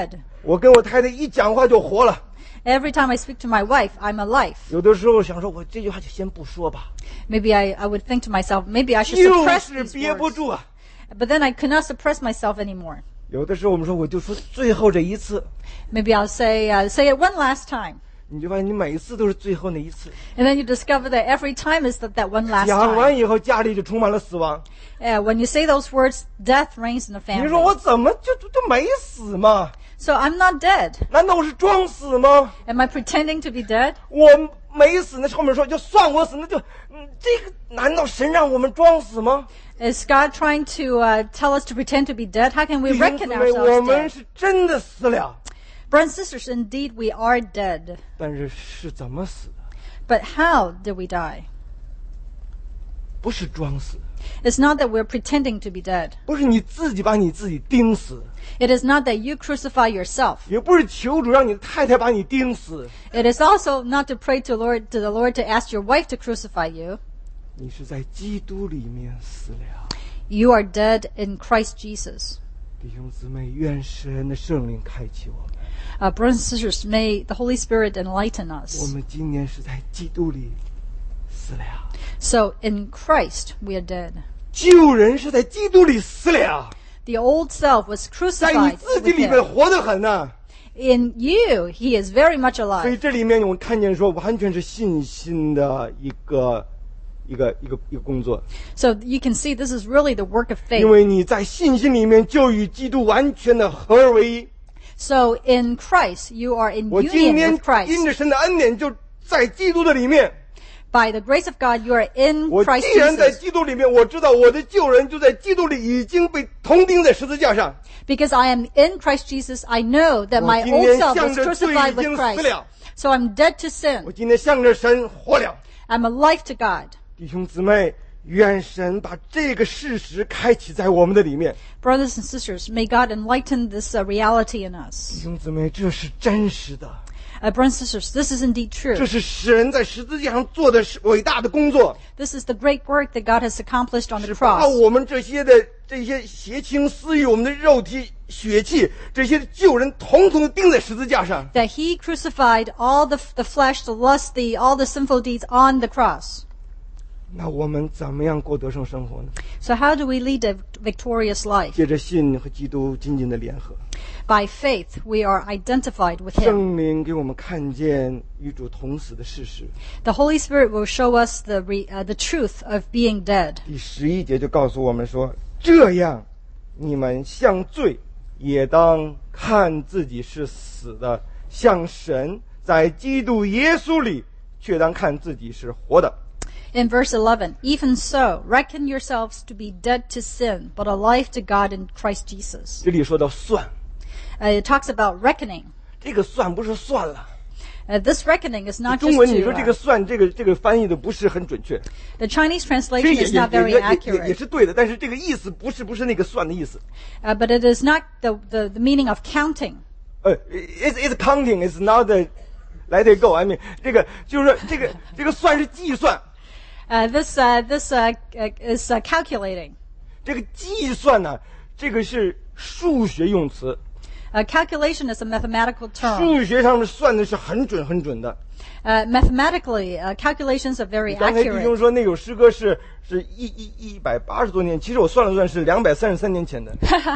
我跟我太太一讲话就活了。 Every time I speak to my wife, I'm alive. 有的时候想说，我这句话就先不说吧， Maybe I, I would think to myself, maybe I should 就 suppress 是 these 憋不 words. 住啊。 But then I could not suppress myself anymore. 有的时候我们说，我就说最后这一次， Maybe I'll say, uh, say it one last time. 你就发现你每一次都是最后那一次。 And then you discover that every time is that, that one last 讲 time. 完以后，家里就充满了死亡。 Uh, when you say those words, death reigns in the 你说 family. 我怎么就就就没死嘛？ So I'm not dead. 难道我是装死吗？ Am I pretending to be dead? 我没死，那后面说就算我死，那就嗯，这个难道神让我们装死吗？ Is God trying to uh, tell us to pretend to be dead? How can we 弟兄 reckon 姊妹，我 ourselves 们 dead? 是真的死了， Brothers and sisters, indeed we are dead. 但是是怎么死的？ But how did we die? 不是装死， It's not that we're pretending to be dead. 不是你自己把你自己钉死， It is not that you crucify yourself. 也不是求主让你的太太把你钉死， It is also not to pray to Lord to the Lord to ask your wife to crucify you. 你是在基督里面死了。 You are dead in Christ Jesus. 弟兄姊妹，愿神的圣灵开启我们。 Uh, brothers and sisters, may the Holy Spirit enlighten 我 us. 们今年是在基督里死了， So in Christ we are dead. 旧人是在基督里死了， The old self was 在你 crucified 自己 with 里面 him. 活得很呐、 In you, he is very much 所以 alive. 这里面我们看见说，完全是信心的一个一个一个一个工作， So you can see this is really the work of 因 faith. 为你在信心里面就与基督完全的合而为一。 So in Christ, you are in 我今 union 天 with Christ. 因着神的恩典，就在基督的里面。 By the grace of God, you are in 我 Christ 既然在 Jesus. 基督里面，我知道我的旧人就在基督里已经被同钉在十字架上。 Because I am in Christ Jesus, I know that my 我今 old 天 self 向 was 着罪 crucified 已 with 经死 Christ. 了， So I'm dead to sin. 我今天向着神活了。 I'm alive to God. 弟兄姊妹，愿神把这个事实开启在我们的里面。 Brothers and sisters, may God enlighten this uh, reality in 弟 us. 兄姊妹，这是真实的， Uh, brothers and sisters, this is indeed 这 true. 是神在十字架上做的伟大的工作， This is the great work that God has accomplished on the 是把 cross. 我们这些的这些邪情私欲、我们的肉体血气这些旧人，统统的钉在十字架上。 That he crucified all the, the flesh, the lust, the, all the sinful deeds on the cross. 那我们怎么样过得胜生活呢？ So how do we lead a victorious life? 借着信和基督紧紧的联合， By faith, we are identified with him. 圣灵给我们看见与主同死的事实。 The Holy Spirit will show us the, re, uh, the truth of being dead. 第十一节就告诉我们说，这样你们像罪也当看自己是死的，像神在基督耶稣里却当看自己是活的。 In verse eleven, even so, reckon yourselves to be dead to sin, but alive to God in Christ Jesus. 这里说到算， Uh, it talks about reckoning. 这个算不是算了， Uh, this reckoning is not 中 just 文你 to, 说这个 uh, 算，这个这个翻译的不是很准确， the Chinese 其实 translation 也 is 也 not 也 very 也也也 accurate. 是对的，但是这个意思不是不是那个算的意思。 Uh, but it is not the, the, the meaning of counting. 呃，it's it's counting, it's not the let it go. I mean，这个就是说这个这个算是计算。 Uh, this uh, this uh, uh, is uh, calculating. 这个计算呢，这个是数学用词， Uh, calculation is a mathematical term. 数学上面算的是很准很准的。 Uh, mathematically, uh, calculations are very 刚才弟兄 accurate. 说那首诗歌是是一一一百八十多年，其实我算了算是两百三十三年前的。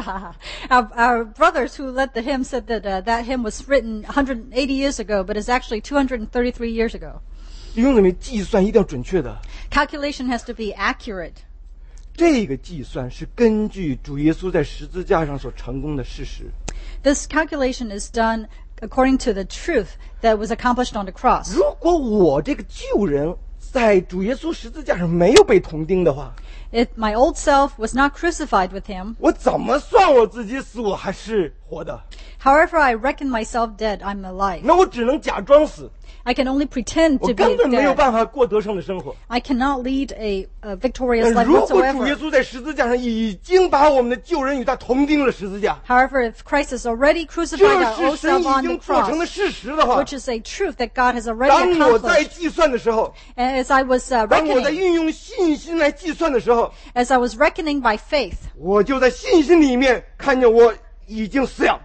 our, our brothers who led the hymn said that uh, that hymn was written one hundred eighty years ago, but it's actually two hundred thirty-three years ago. 弟兄姊妹，计算一定要准确的。 Calculation has to be accurate. 这个计算是根据主耶稣在十字架上所成功的事实。 This calculation is done according to the truth that was accomplished on the cross. 如果我这个旧人在主耶稣十字架上没有被同钉的话， If my old self was not crucified with him, 我怎么算我自己死，我还是活的？ however I reckon myself dead, I'm alive. 那我只能假装死， I can only pretend 我 to be 根本没有 dead. 办法过得胜的生活。 I cannot lead a, a victorious 但 life 如果主耶 whatsoever. 稣在十字架上已经把我们的旧人与他同钉了十字架， However, if Christ has already 这 crucified our 是 old 神 self 已 on the 经做成的 cross, 事实的话， which is a truth that God has already 当我在 accomplished. 计算的时候， And as I was uh, 当我在 reckoning, 运用信心来计算的时候， as I was reckoning by faith, 我就在信心里面看见我已经死了。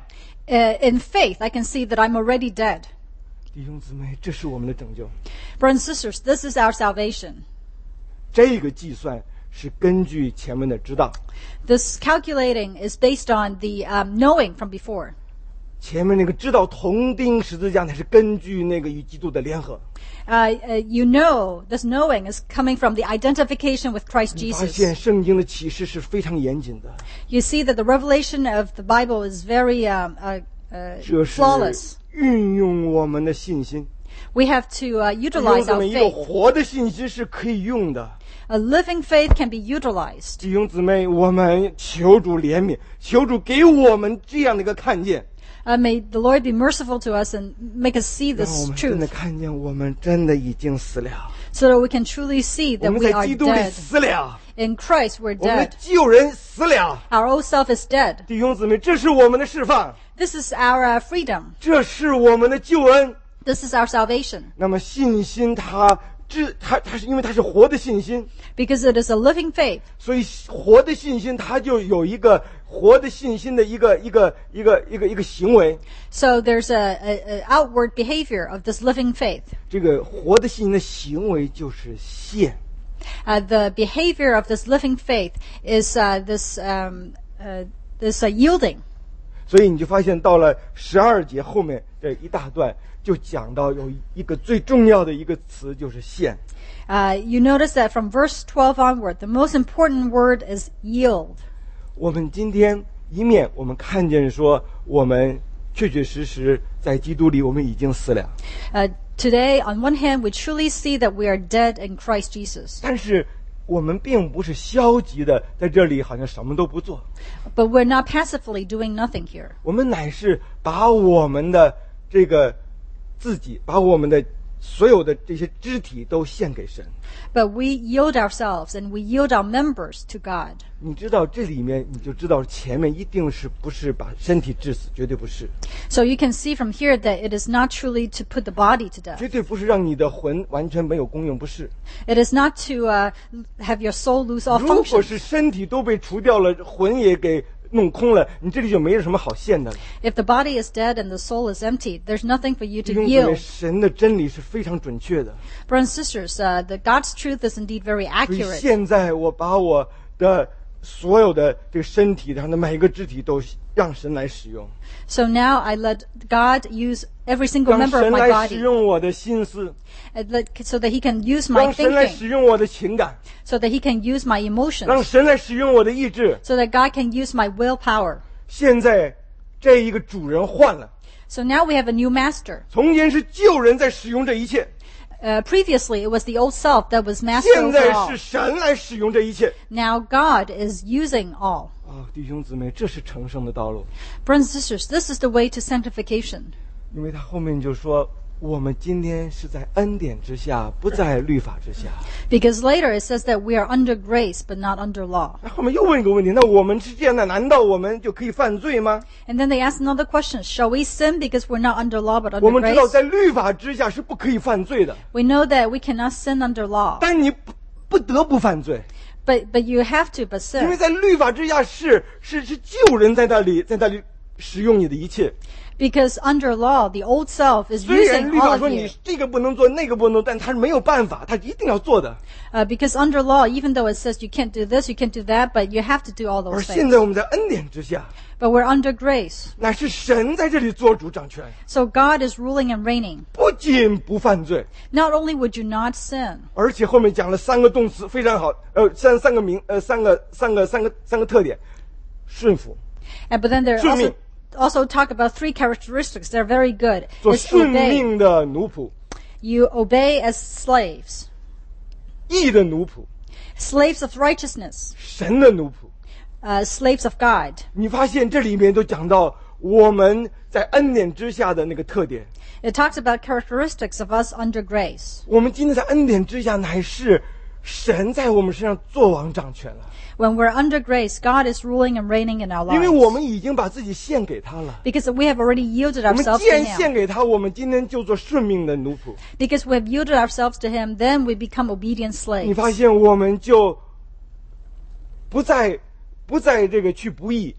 Uh, in faith, I can see that I'm already dead. 弟兄姊妹，这是我们的拯救。 Brothers and sisters, this is our salvation. 这个计算是根据前面的知道， This calculating is based on the um, knowing from before. 前面那个知道同钉十字架，那是根据那个与基督的联合。 Uh, uh, you know, this knowing is coming from the identification with Christ 你发 Jesus. 现圣经的启示是非常严谨的， You see that the revelation of the Bible is very um, uh, uh, 这是 flawless. 运用我们的信心。 We have to uh, 弟兄 utilize 姊 our 妹，一个 faith. 活的信心是可以用的。 A living faith can be utilized. 弟兄姊妹，我们求主怜悯，求主给我们这样的一个看见， Uh, may the Lord be merciful to us and make us see 让我 this 们真的 truth 看见我们真的已经死了， so that we can truly see 我 that 们 we 在 are 基督里 dead. 死了， In Christ, we're 我们的 dead. 旧人死了。 Our old self is dead. 弟兄姊妹，这是我们的释放， This is our uh, freedom. 这是我们的救恩。 This is our salvation. 那么信心它，这它它是因为它是活的信心， Because it is a living faith. 所以活的信心它就有一个活的信心的一个一个一个一个一个行为。 So there's a, a, a outward behavior of this living faith. 这个活的信心的行为就是献。 Uh, the behavior of this living faith is uh, this um, uh, this uh, yielding. 所以你就发现到了十二节后面这一大段，就讲到有一个最重要的一个词就是献。 Uh, you notice that from verse twelve onward, the most important word is yield. 我们今天一面我们看见说，我们确确实实在基督里我们已经死了， Uh, today, on one hand, we truly see that we are dead in Christ Jesus. 但是我们并不是消极的在这里好像什么都不做， But we're not passively doing nothing here. 我们乃是把我们的这个自己，把我们的所有的这些肢体都献给神。 But we yield ourselves and we yield our members to God. 你知道这里面你就知道前面一定是不是把身体致死，绝对不是， So you can see from here that it is not truly to put the body to death. 绝对不是让你的魂完全没有功用，不是。 It is not to uh, have your soul lose all 如果 function. 是身体都被除掉了，魂也给弄空了，你这里就没有什么好献的了。 If the body is dead and the soul is empty, there's nothing for you 弟 to 兄姊妹， yield. 神的真理是非常准确的。 Brothers and sisters, uh, the God's truth is indeed very 所以 accurate. 现在我把我的所有的这个身体上的每一个肢体都让神来使用， So now I let God use every single 让 member of 神 my 来使 body 用我的心思， uh, let- so that He can use my 让神来 thinking, 使用我的情感， so that He can use my 让 emotions, 神来使用我的意志。 so that God can use my willpower. 现在这一个主人换了， So now we have a new master. 从前是旧人在使用这一切， Uh, previously, it was the old self that was master 现 over 在 all. 是神来使用这一切。 Now God is using all. 啊，弟兄姊妹，这是成圣的道路， Brothers and sisters, this is the way to sanctification. 因为他后面就说，我们今天是在恩典之下，不在律法之下。 Because later it says that we are under grace but not under law. 那后面又问一个问题，那我们是这样的，难道我们就可以犯罪吗？ And then they ask another question. Shall we sin because we're not under law but 我 under 们知道 grace? 在律法之下是不可以犯罪的， We know that we cannot sin under law. 但你不不得不犯罪， But but you have to but 因为 sin. 在律法之下是是是旧人在那里在那里使用你的一切。 Because under law, the old self is 虽然 using 律 all 法 of 说 you. 你这个不能做那个不能做，但他是没有办法，他一定要做的。 Uh, because under law, even though it says you can't do this, you can't do that, but you have to do all 而 those 现 things. 在我们在恩典之下， But we're under grace. 乃是神在这里做主掌权， So God is ruling and reigning. 不仅不犯罪， Not only would you not sin, 而且后面讲了三个动词非常好，呃，三三个名，呃，三个三个三个三个特点，顺服， and but then there 顺命。 also also talk about three characteristics. They're very good. 做 It's 顺 obey. 命的奴仆， You obey as slaves, 义的奴仆， slaves of righteousness, 神的奴仆。 uh, slaves of God. 你发现这里面都讲到我们在恩典之下的那个特点。 It talks about characteristics of us under grace. 我们今天在恩典之下，乃是神在我们身上作王掌权了， When we're under grace, God is ruling and reigning in our 因为我 lives. 们已经把自己献给他了。 Because we have already yielded 我们 ourselves 既 to 然献 Him. 给他，我们今天就做顺命的奴仆。 Because we have yielded ourselves to Him, then we become obedient 你 slaves. 发现我们就不再不再这个去不义，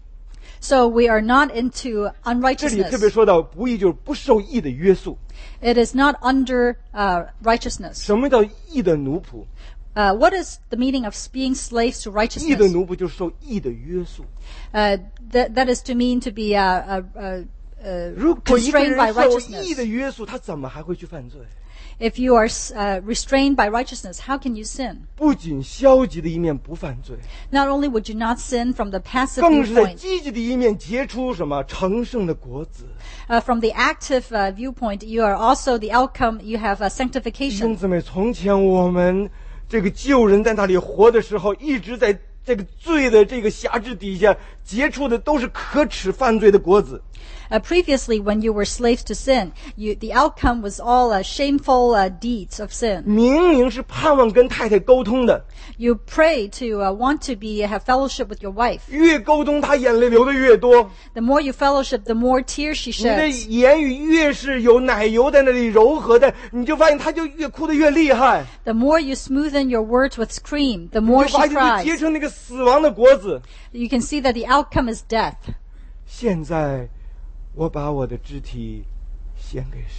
So we are not into 这里特别 unrighteousness. 说到不义，就是不受义的约束。 It is not under uh, righteousness. 什么叫义的奴仆？ Uh, what is the meaning of being slaves to 义的 righteousness? 奴仆就是受义的约束。 Uh, that, that is to mean to be uh, uh, uh, uh, 如果一个 constrained by 人受义的 righteousness. 约束，他怎么还会去犯罪？ If you are uh, restrained by righteousness, how can you sin? 不仅消极的一面不犯罪， Not only would you not sin from the passive 更是在 viewpoint, 积极的一面结出什么成圣的果子。 uh, from the active uh, viewpoint, you are also the outcome, you have uh, 弟兄 sanctification. 姊妹，从前我们这个旧人在那里活的时候，一直在这个罪的这个辖制底下结出的都是可耻犯罪的果子。 Uh, previously, when you were slaves to sin, you, the outcome was all uh, shameful uh, deeds of sin. 明明是盼望跟太太沟通的， You pray to uh, want to be have fellowship with your wife. 越沟通她眼泪流的越多， The more you fellowship, the more tears she 你的 sheds. 言语越是有奶油在那里柔和的，你就发现她就越哭得越厉害， The more you smoothen your words with cream, the 你 more 就 she 发现就结 cries. 成那个死亡的果子。 You can see that the outcome is death. 现在我把我的肢体献给神。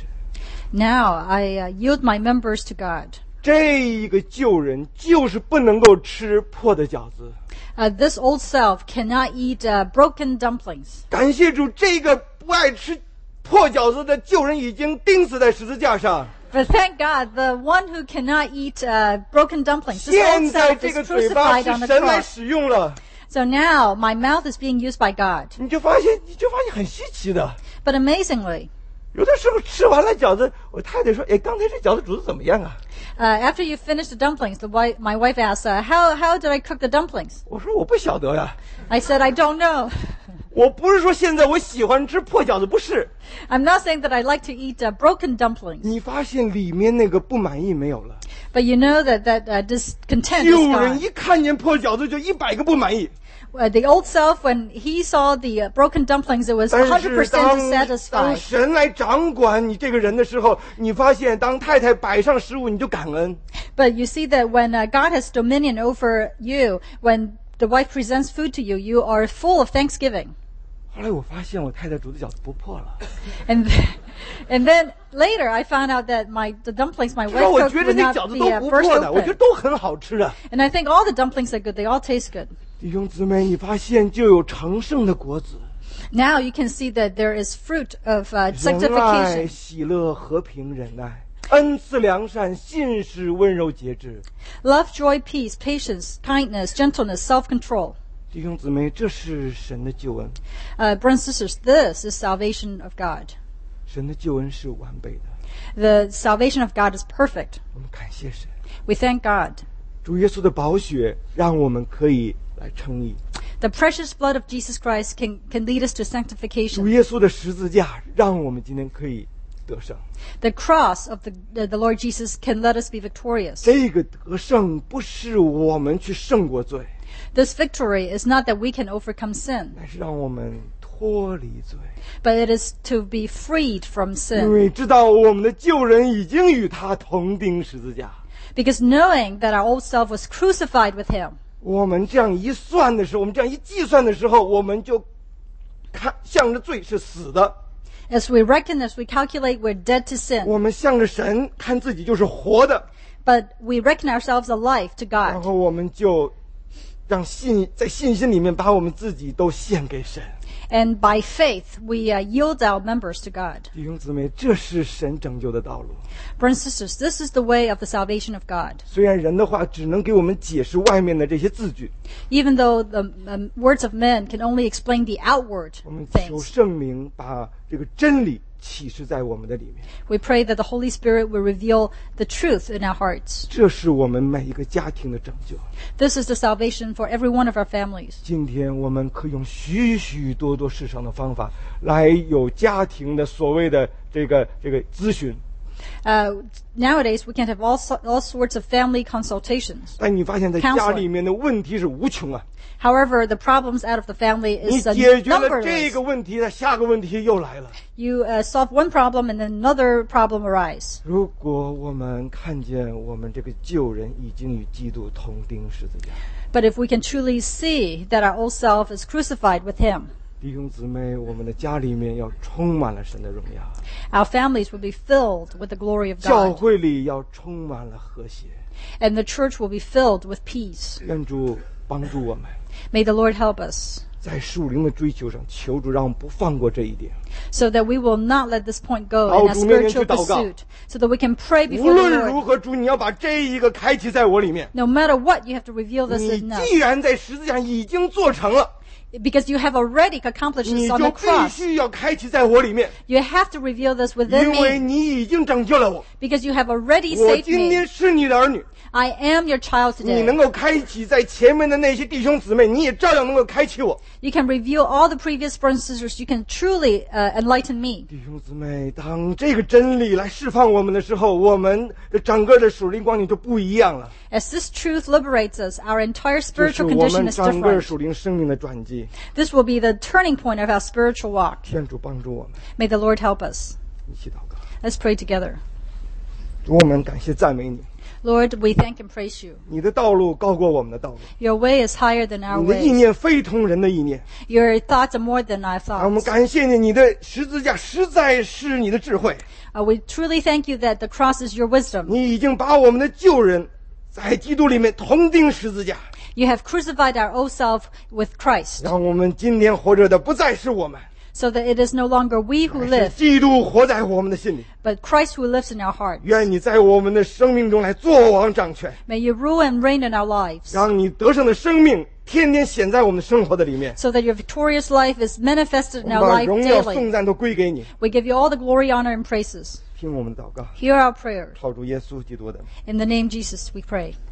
Now I uh, yield my members to God. 这一个旧人就是不能够吃破的饺子。 Uh, this old self cannot eat uh, broken dumplings. 感谢主，这个不爱吃破饺子的旧人已经钉死在十字架上。 But thank God, the one who cannot eat uh, broken dumplings, this 现 old 在 self 这 is 个嘴巴 crucified 是 on the 神来 cross. 使用了， So now my mouth is being used by God. 你就发现，你就发现很稀奇的。 But amazingly, 有的时候吃完了饺子，我太太说：“哎，刚才这饺子煮的怎么样啊 uh, after you finish the dumplings, the wife, my wife asks, uh, how, how did I cook the dumplings?？” 我说：“我不晓得呀， I said, I don't know. 我不是说现在我喜欢吃破饺子，不是。 I'm not saying that I like to eat uh, broken dumplings. 你发现里面那个不满意没有了？ But you know that, that uh, discontent 旧 is 人 gone. 一看见破饺子就一百个不满意。 Uh, the old self, when he saw the uh, broken dumplings, it was 但 one 是 hundred percent 当 dissatisfied. 当神来掌管你这个人的时候，你发现当太太摆上食物，你就感恩。 But you see that when uh, God has dominion over you, when the wife presents food to you, you are full of thanksgiving. 后来我发现我太太煮的饺子不破了， And th- and then later I found out that my the dumplings my 至少 wife 我 cooked 觉得 would 那 not 饺子 be 都 uh, 不 burst 破的，我觉得 open. 都很好吃的。 And I think all the dumplings are good. They all taste good. 弟兄姊妹，你发现就有成圣的果子， Now you can see that there is fruit of uh, 仁爱、 sanctification, 喜乐、和平、忍耐、恩赐、良善、信实、温柔、节制。 love, joy, peace, patience, kindness, gentleness, self-control. 弟兄姊妹，这是神的救恩， Uh, brothers and sisters, this is salvation of God. 神的救恩是完备的。 The salvation of God is perfect. 我们感谢神， We thank God. 主耶稣的宝血让我们可以来称义， The precious blood of Jesus Christ can, can lead us to 主 sanctification. 耶稣的十字架让我们今天可以得胜。 The cross of the, the, the Lord Jesus can let us be victorious. 这个得胜不是我们去胜过罪， This victory is not that we can overcome sin, 乃是让我们脱离罪， but it is to be freed from 因 sin. 为知道我们的旧人已经与他同钉十字架。 Because knowing that our old self was crucified with him, 我们这样一算的时候，我们这样一计算的时候，我们就看向着罪是死的， as we reckon, as we calculate, we're dead to sin. 我们向着神看自己就是活的， But we reckon ourselves alive to 然 God. 后我们就让信在信心里面把我们自己都献给神。 And by faith, we uh, yield our members to God. 弟兄姊妹，这是神拯救的道路。 Brothers and sisters, this is the way of the salvation of God. 虽然人的话只能给我们解释外面的这些字句， Even though the um, words of men can only explain the outward 我们求 things, 圣灵把这个真理启示在我们的里面。 we pray that the Holy Spirit will reveal the truth in our hearts. 这是我们每一个家庭的拯救。 This is the salvation for every one of our families. 今天我们可以用许许多多世上的方法来有家庭的所谓的这个这个咨询， Uh, nowadays, we can have all, so- all sorts of family consultations. 但你发现在 Counseling. 家里面的问题是无穷啊！ However, the problems out of the family 你 is uh, 解决了这 numberless. 个问题，那下个问题又来了。 You uh, solve one problem and then another problem arises. 如果我们看见我们这个旧人已经与基督同钉十字架， But if we can truly see that our old self is crucified with him, 弟兄姊妹，我们的家里面要充满了神的荣耀， Our families will be filled with the glory of 教 God, 会里要充满了和谐。 and the church will be filled with peace. 愿主帮助我们， May the Lord help us 在属灵的追求上，求主让我们不放过这一点。 so that we will not let this point go 好， in our 主面前去 spiritual 祷告。 pursuit, so that we can pray 无 before the 论如 Lord. 何，主，你要把这一个开启在我里面。 No matter what, you have to reveal this 你 in us. 既然在十字架上已经做成了， Because you have already accomplished 你 this on 就 the 必 cross. 须要开启在我里面， You have to reveal this within 因为 me. 你已经拯救了我。 Because you have already 我 saved 今 me. 天是你的儿女， I am your child 你能 today. 够开启在前面的那些弟兄姊妹，你也照样能够开启我。 You can reveal all the previous brothers and sisters. You can truly uh, enlighten me. 弟兄姊妹，当这个真理来释放我们的时候，我们的整个的属灵光景就不一样了。 As this truth liberates us, our entire 这是 spiritual 我 condition 们 is 整个 different. 属灵生命的转机。 This will be the turning point of our spiritual walk. 愿主帮助我们， May the Lord help us. 一起祷告。 Let's pray together. 主，我们感谢赞美你， Lord, we thank and praise you. 你的道路高过我们的道路， Your way is higher than our 你的意 ways. 念非同人的意念。 Your thoughts are more than our 啊，我们 thoughts. 感谢你，你的十字架实在是你的智慧， Uh, we truly thank you that the cross is your wisdom. 你已经把我们的旧人在基督里面同钉十字架， You have crucified our old self with Christ, 让我们今天活着的不再是我们， so that it is no longer we who 是 live, 基督活在我们的心里。 but Christ who lives in our hearts. 愿你在我们的生命中来做王掌权， May you rule and reign in our lives, 让你得胜的生命天天显在我们的生活的里面。 so that your victorious life is manifested 我 in 们 our 把 life 荣耀 daily. 颂赞都归给你， We give you all the glory, honor, and praises. 听我们的祷告， Hear our prayers. 靠主耶稣基督的。 In the name of Jesus, we pray.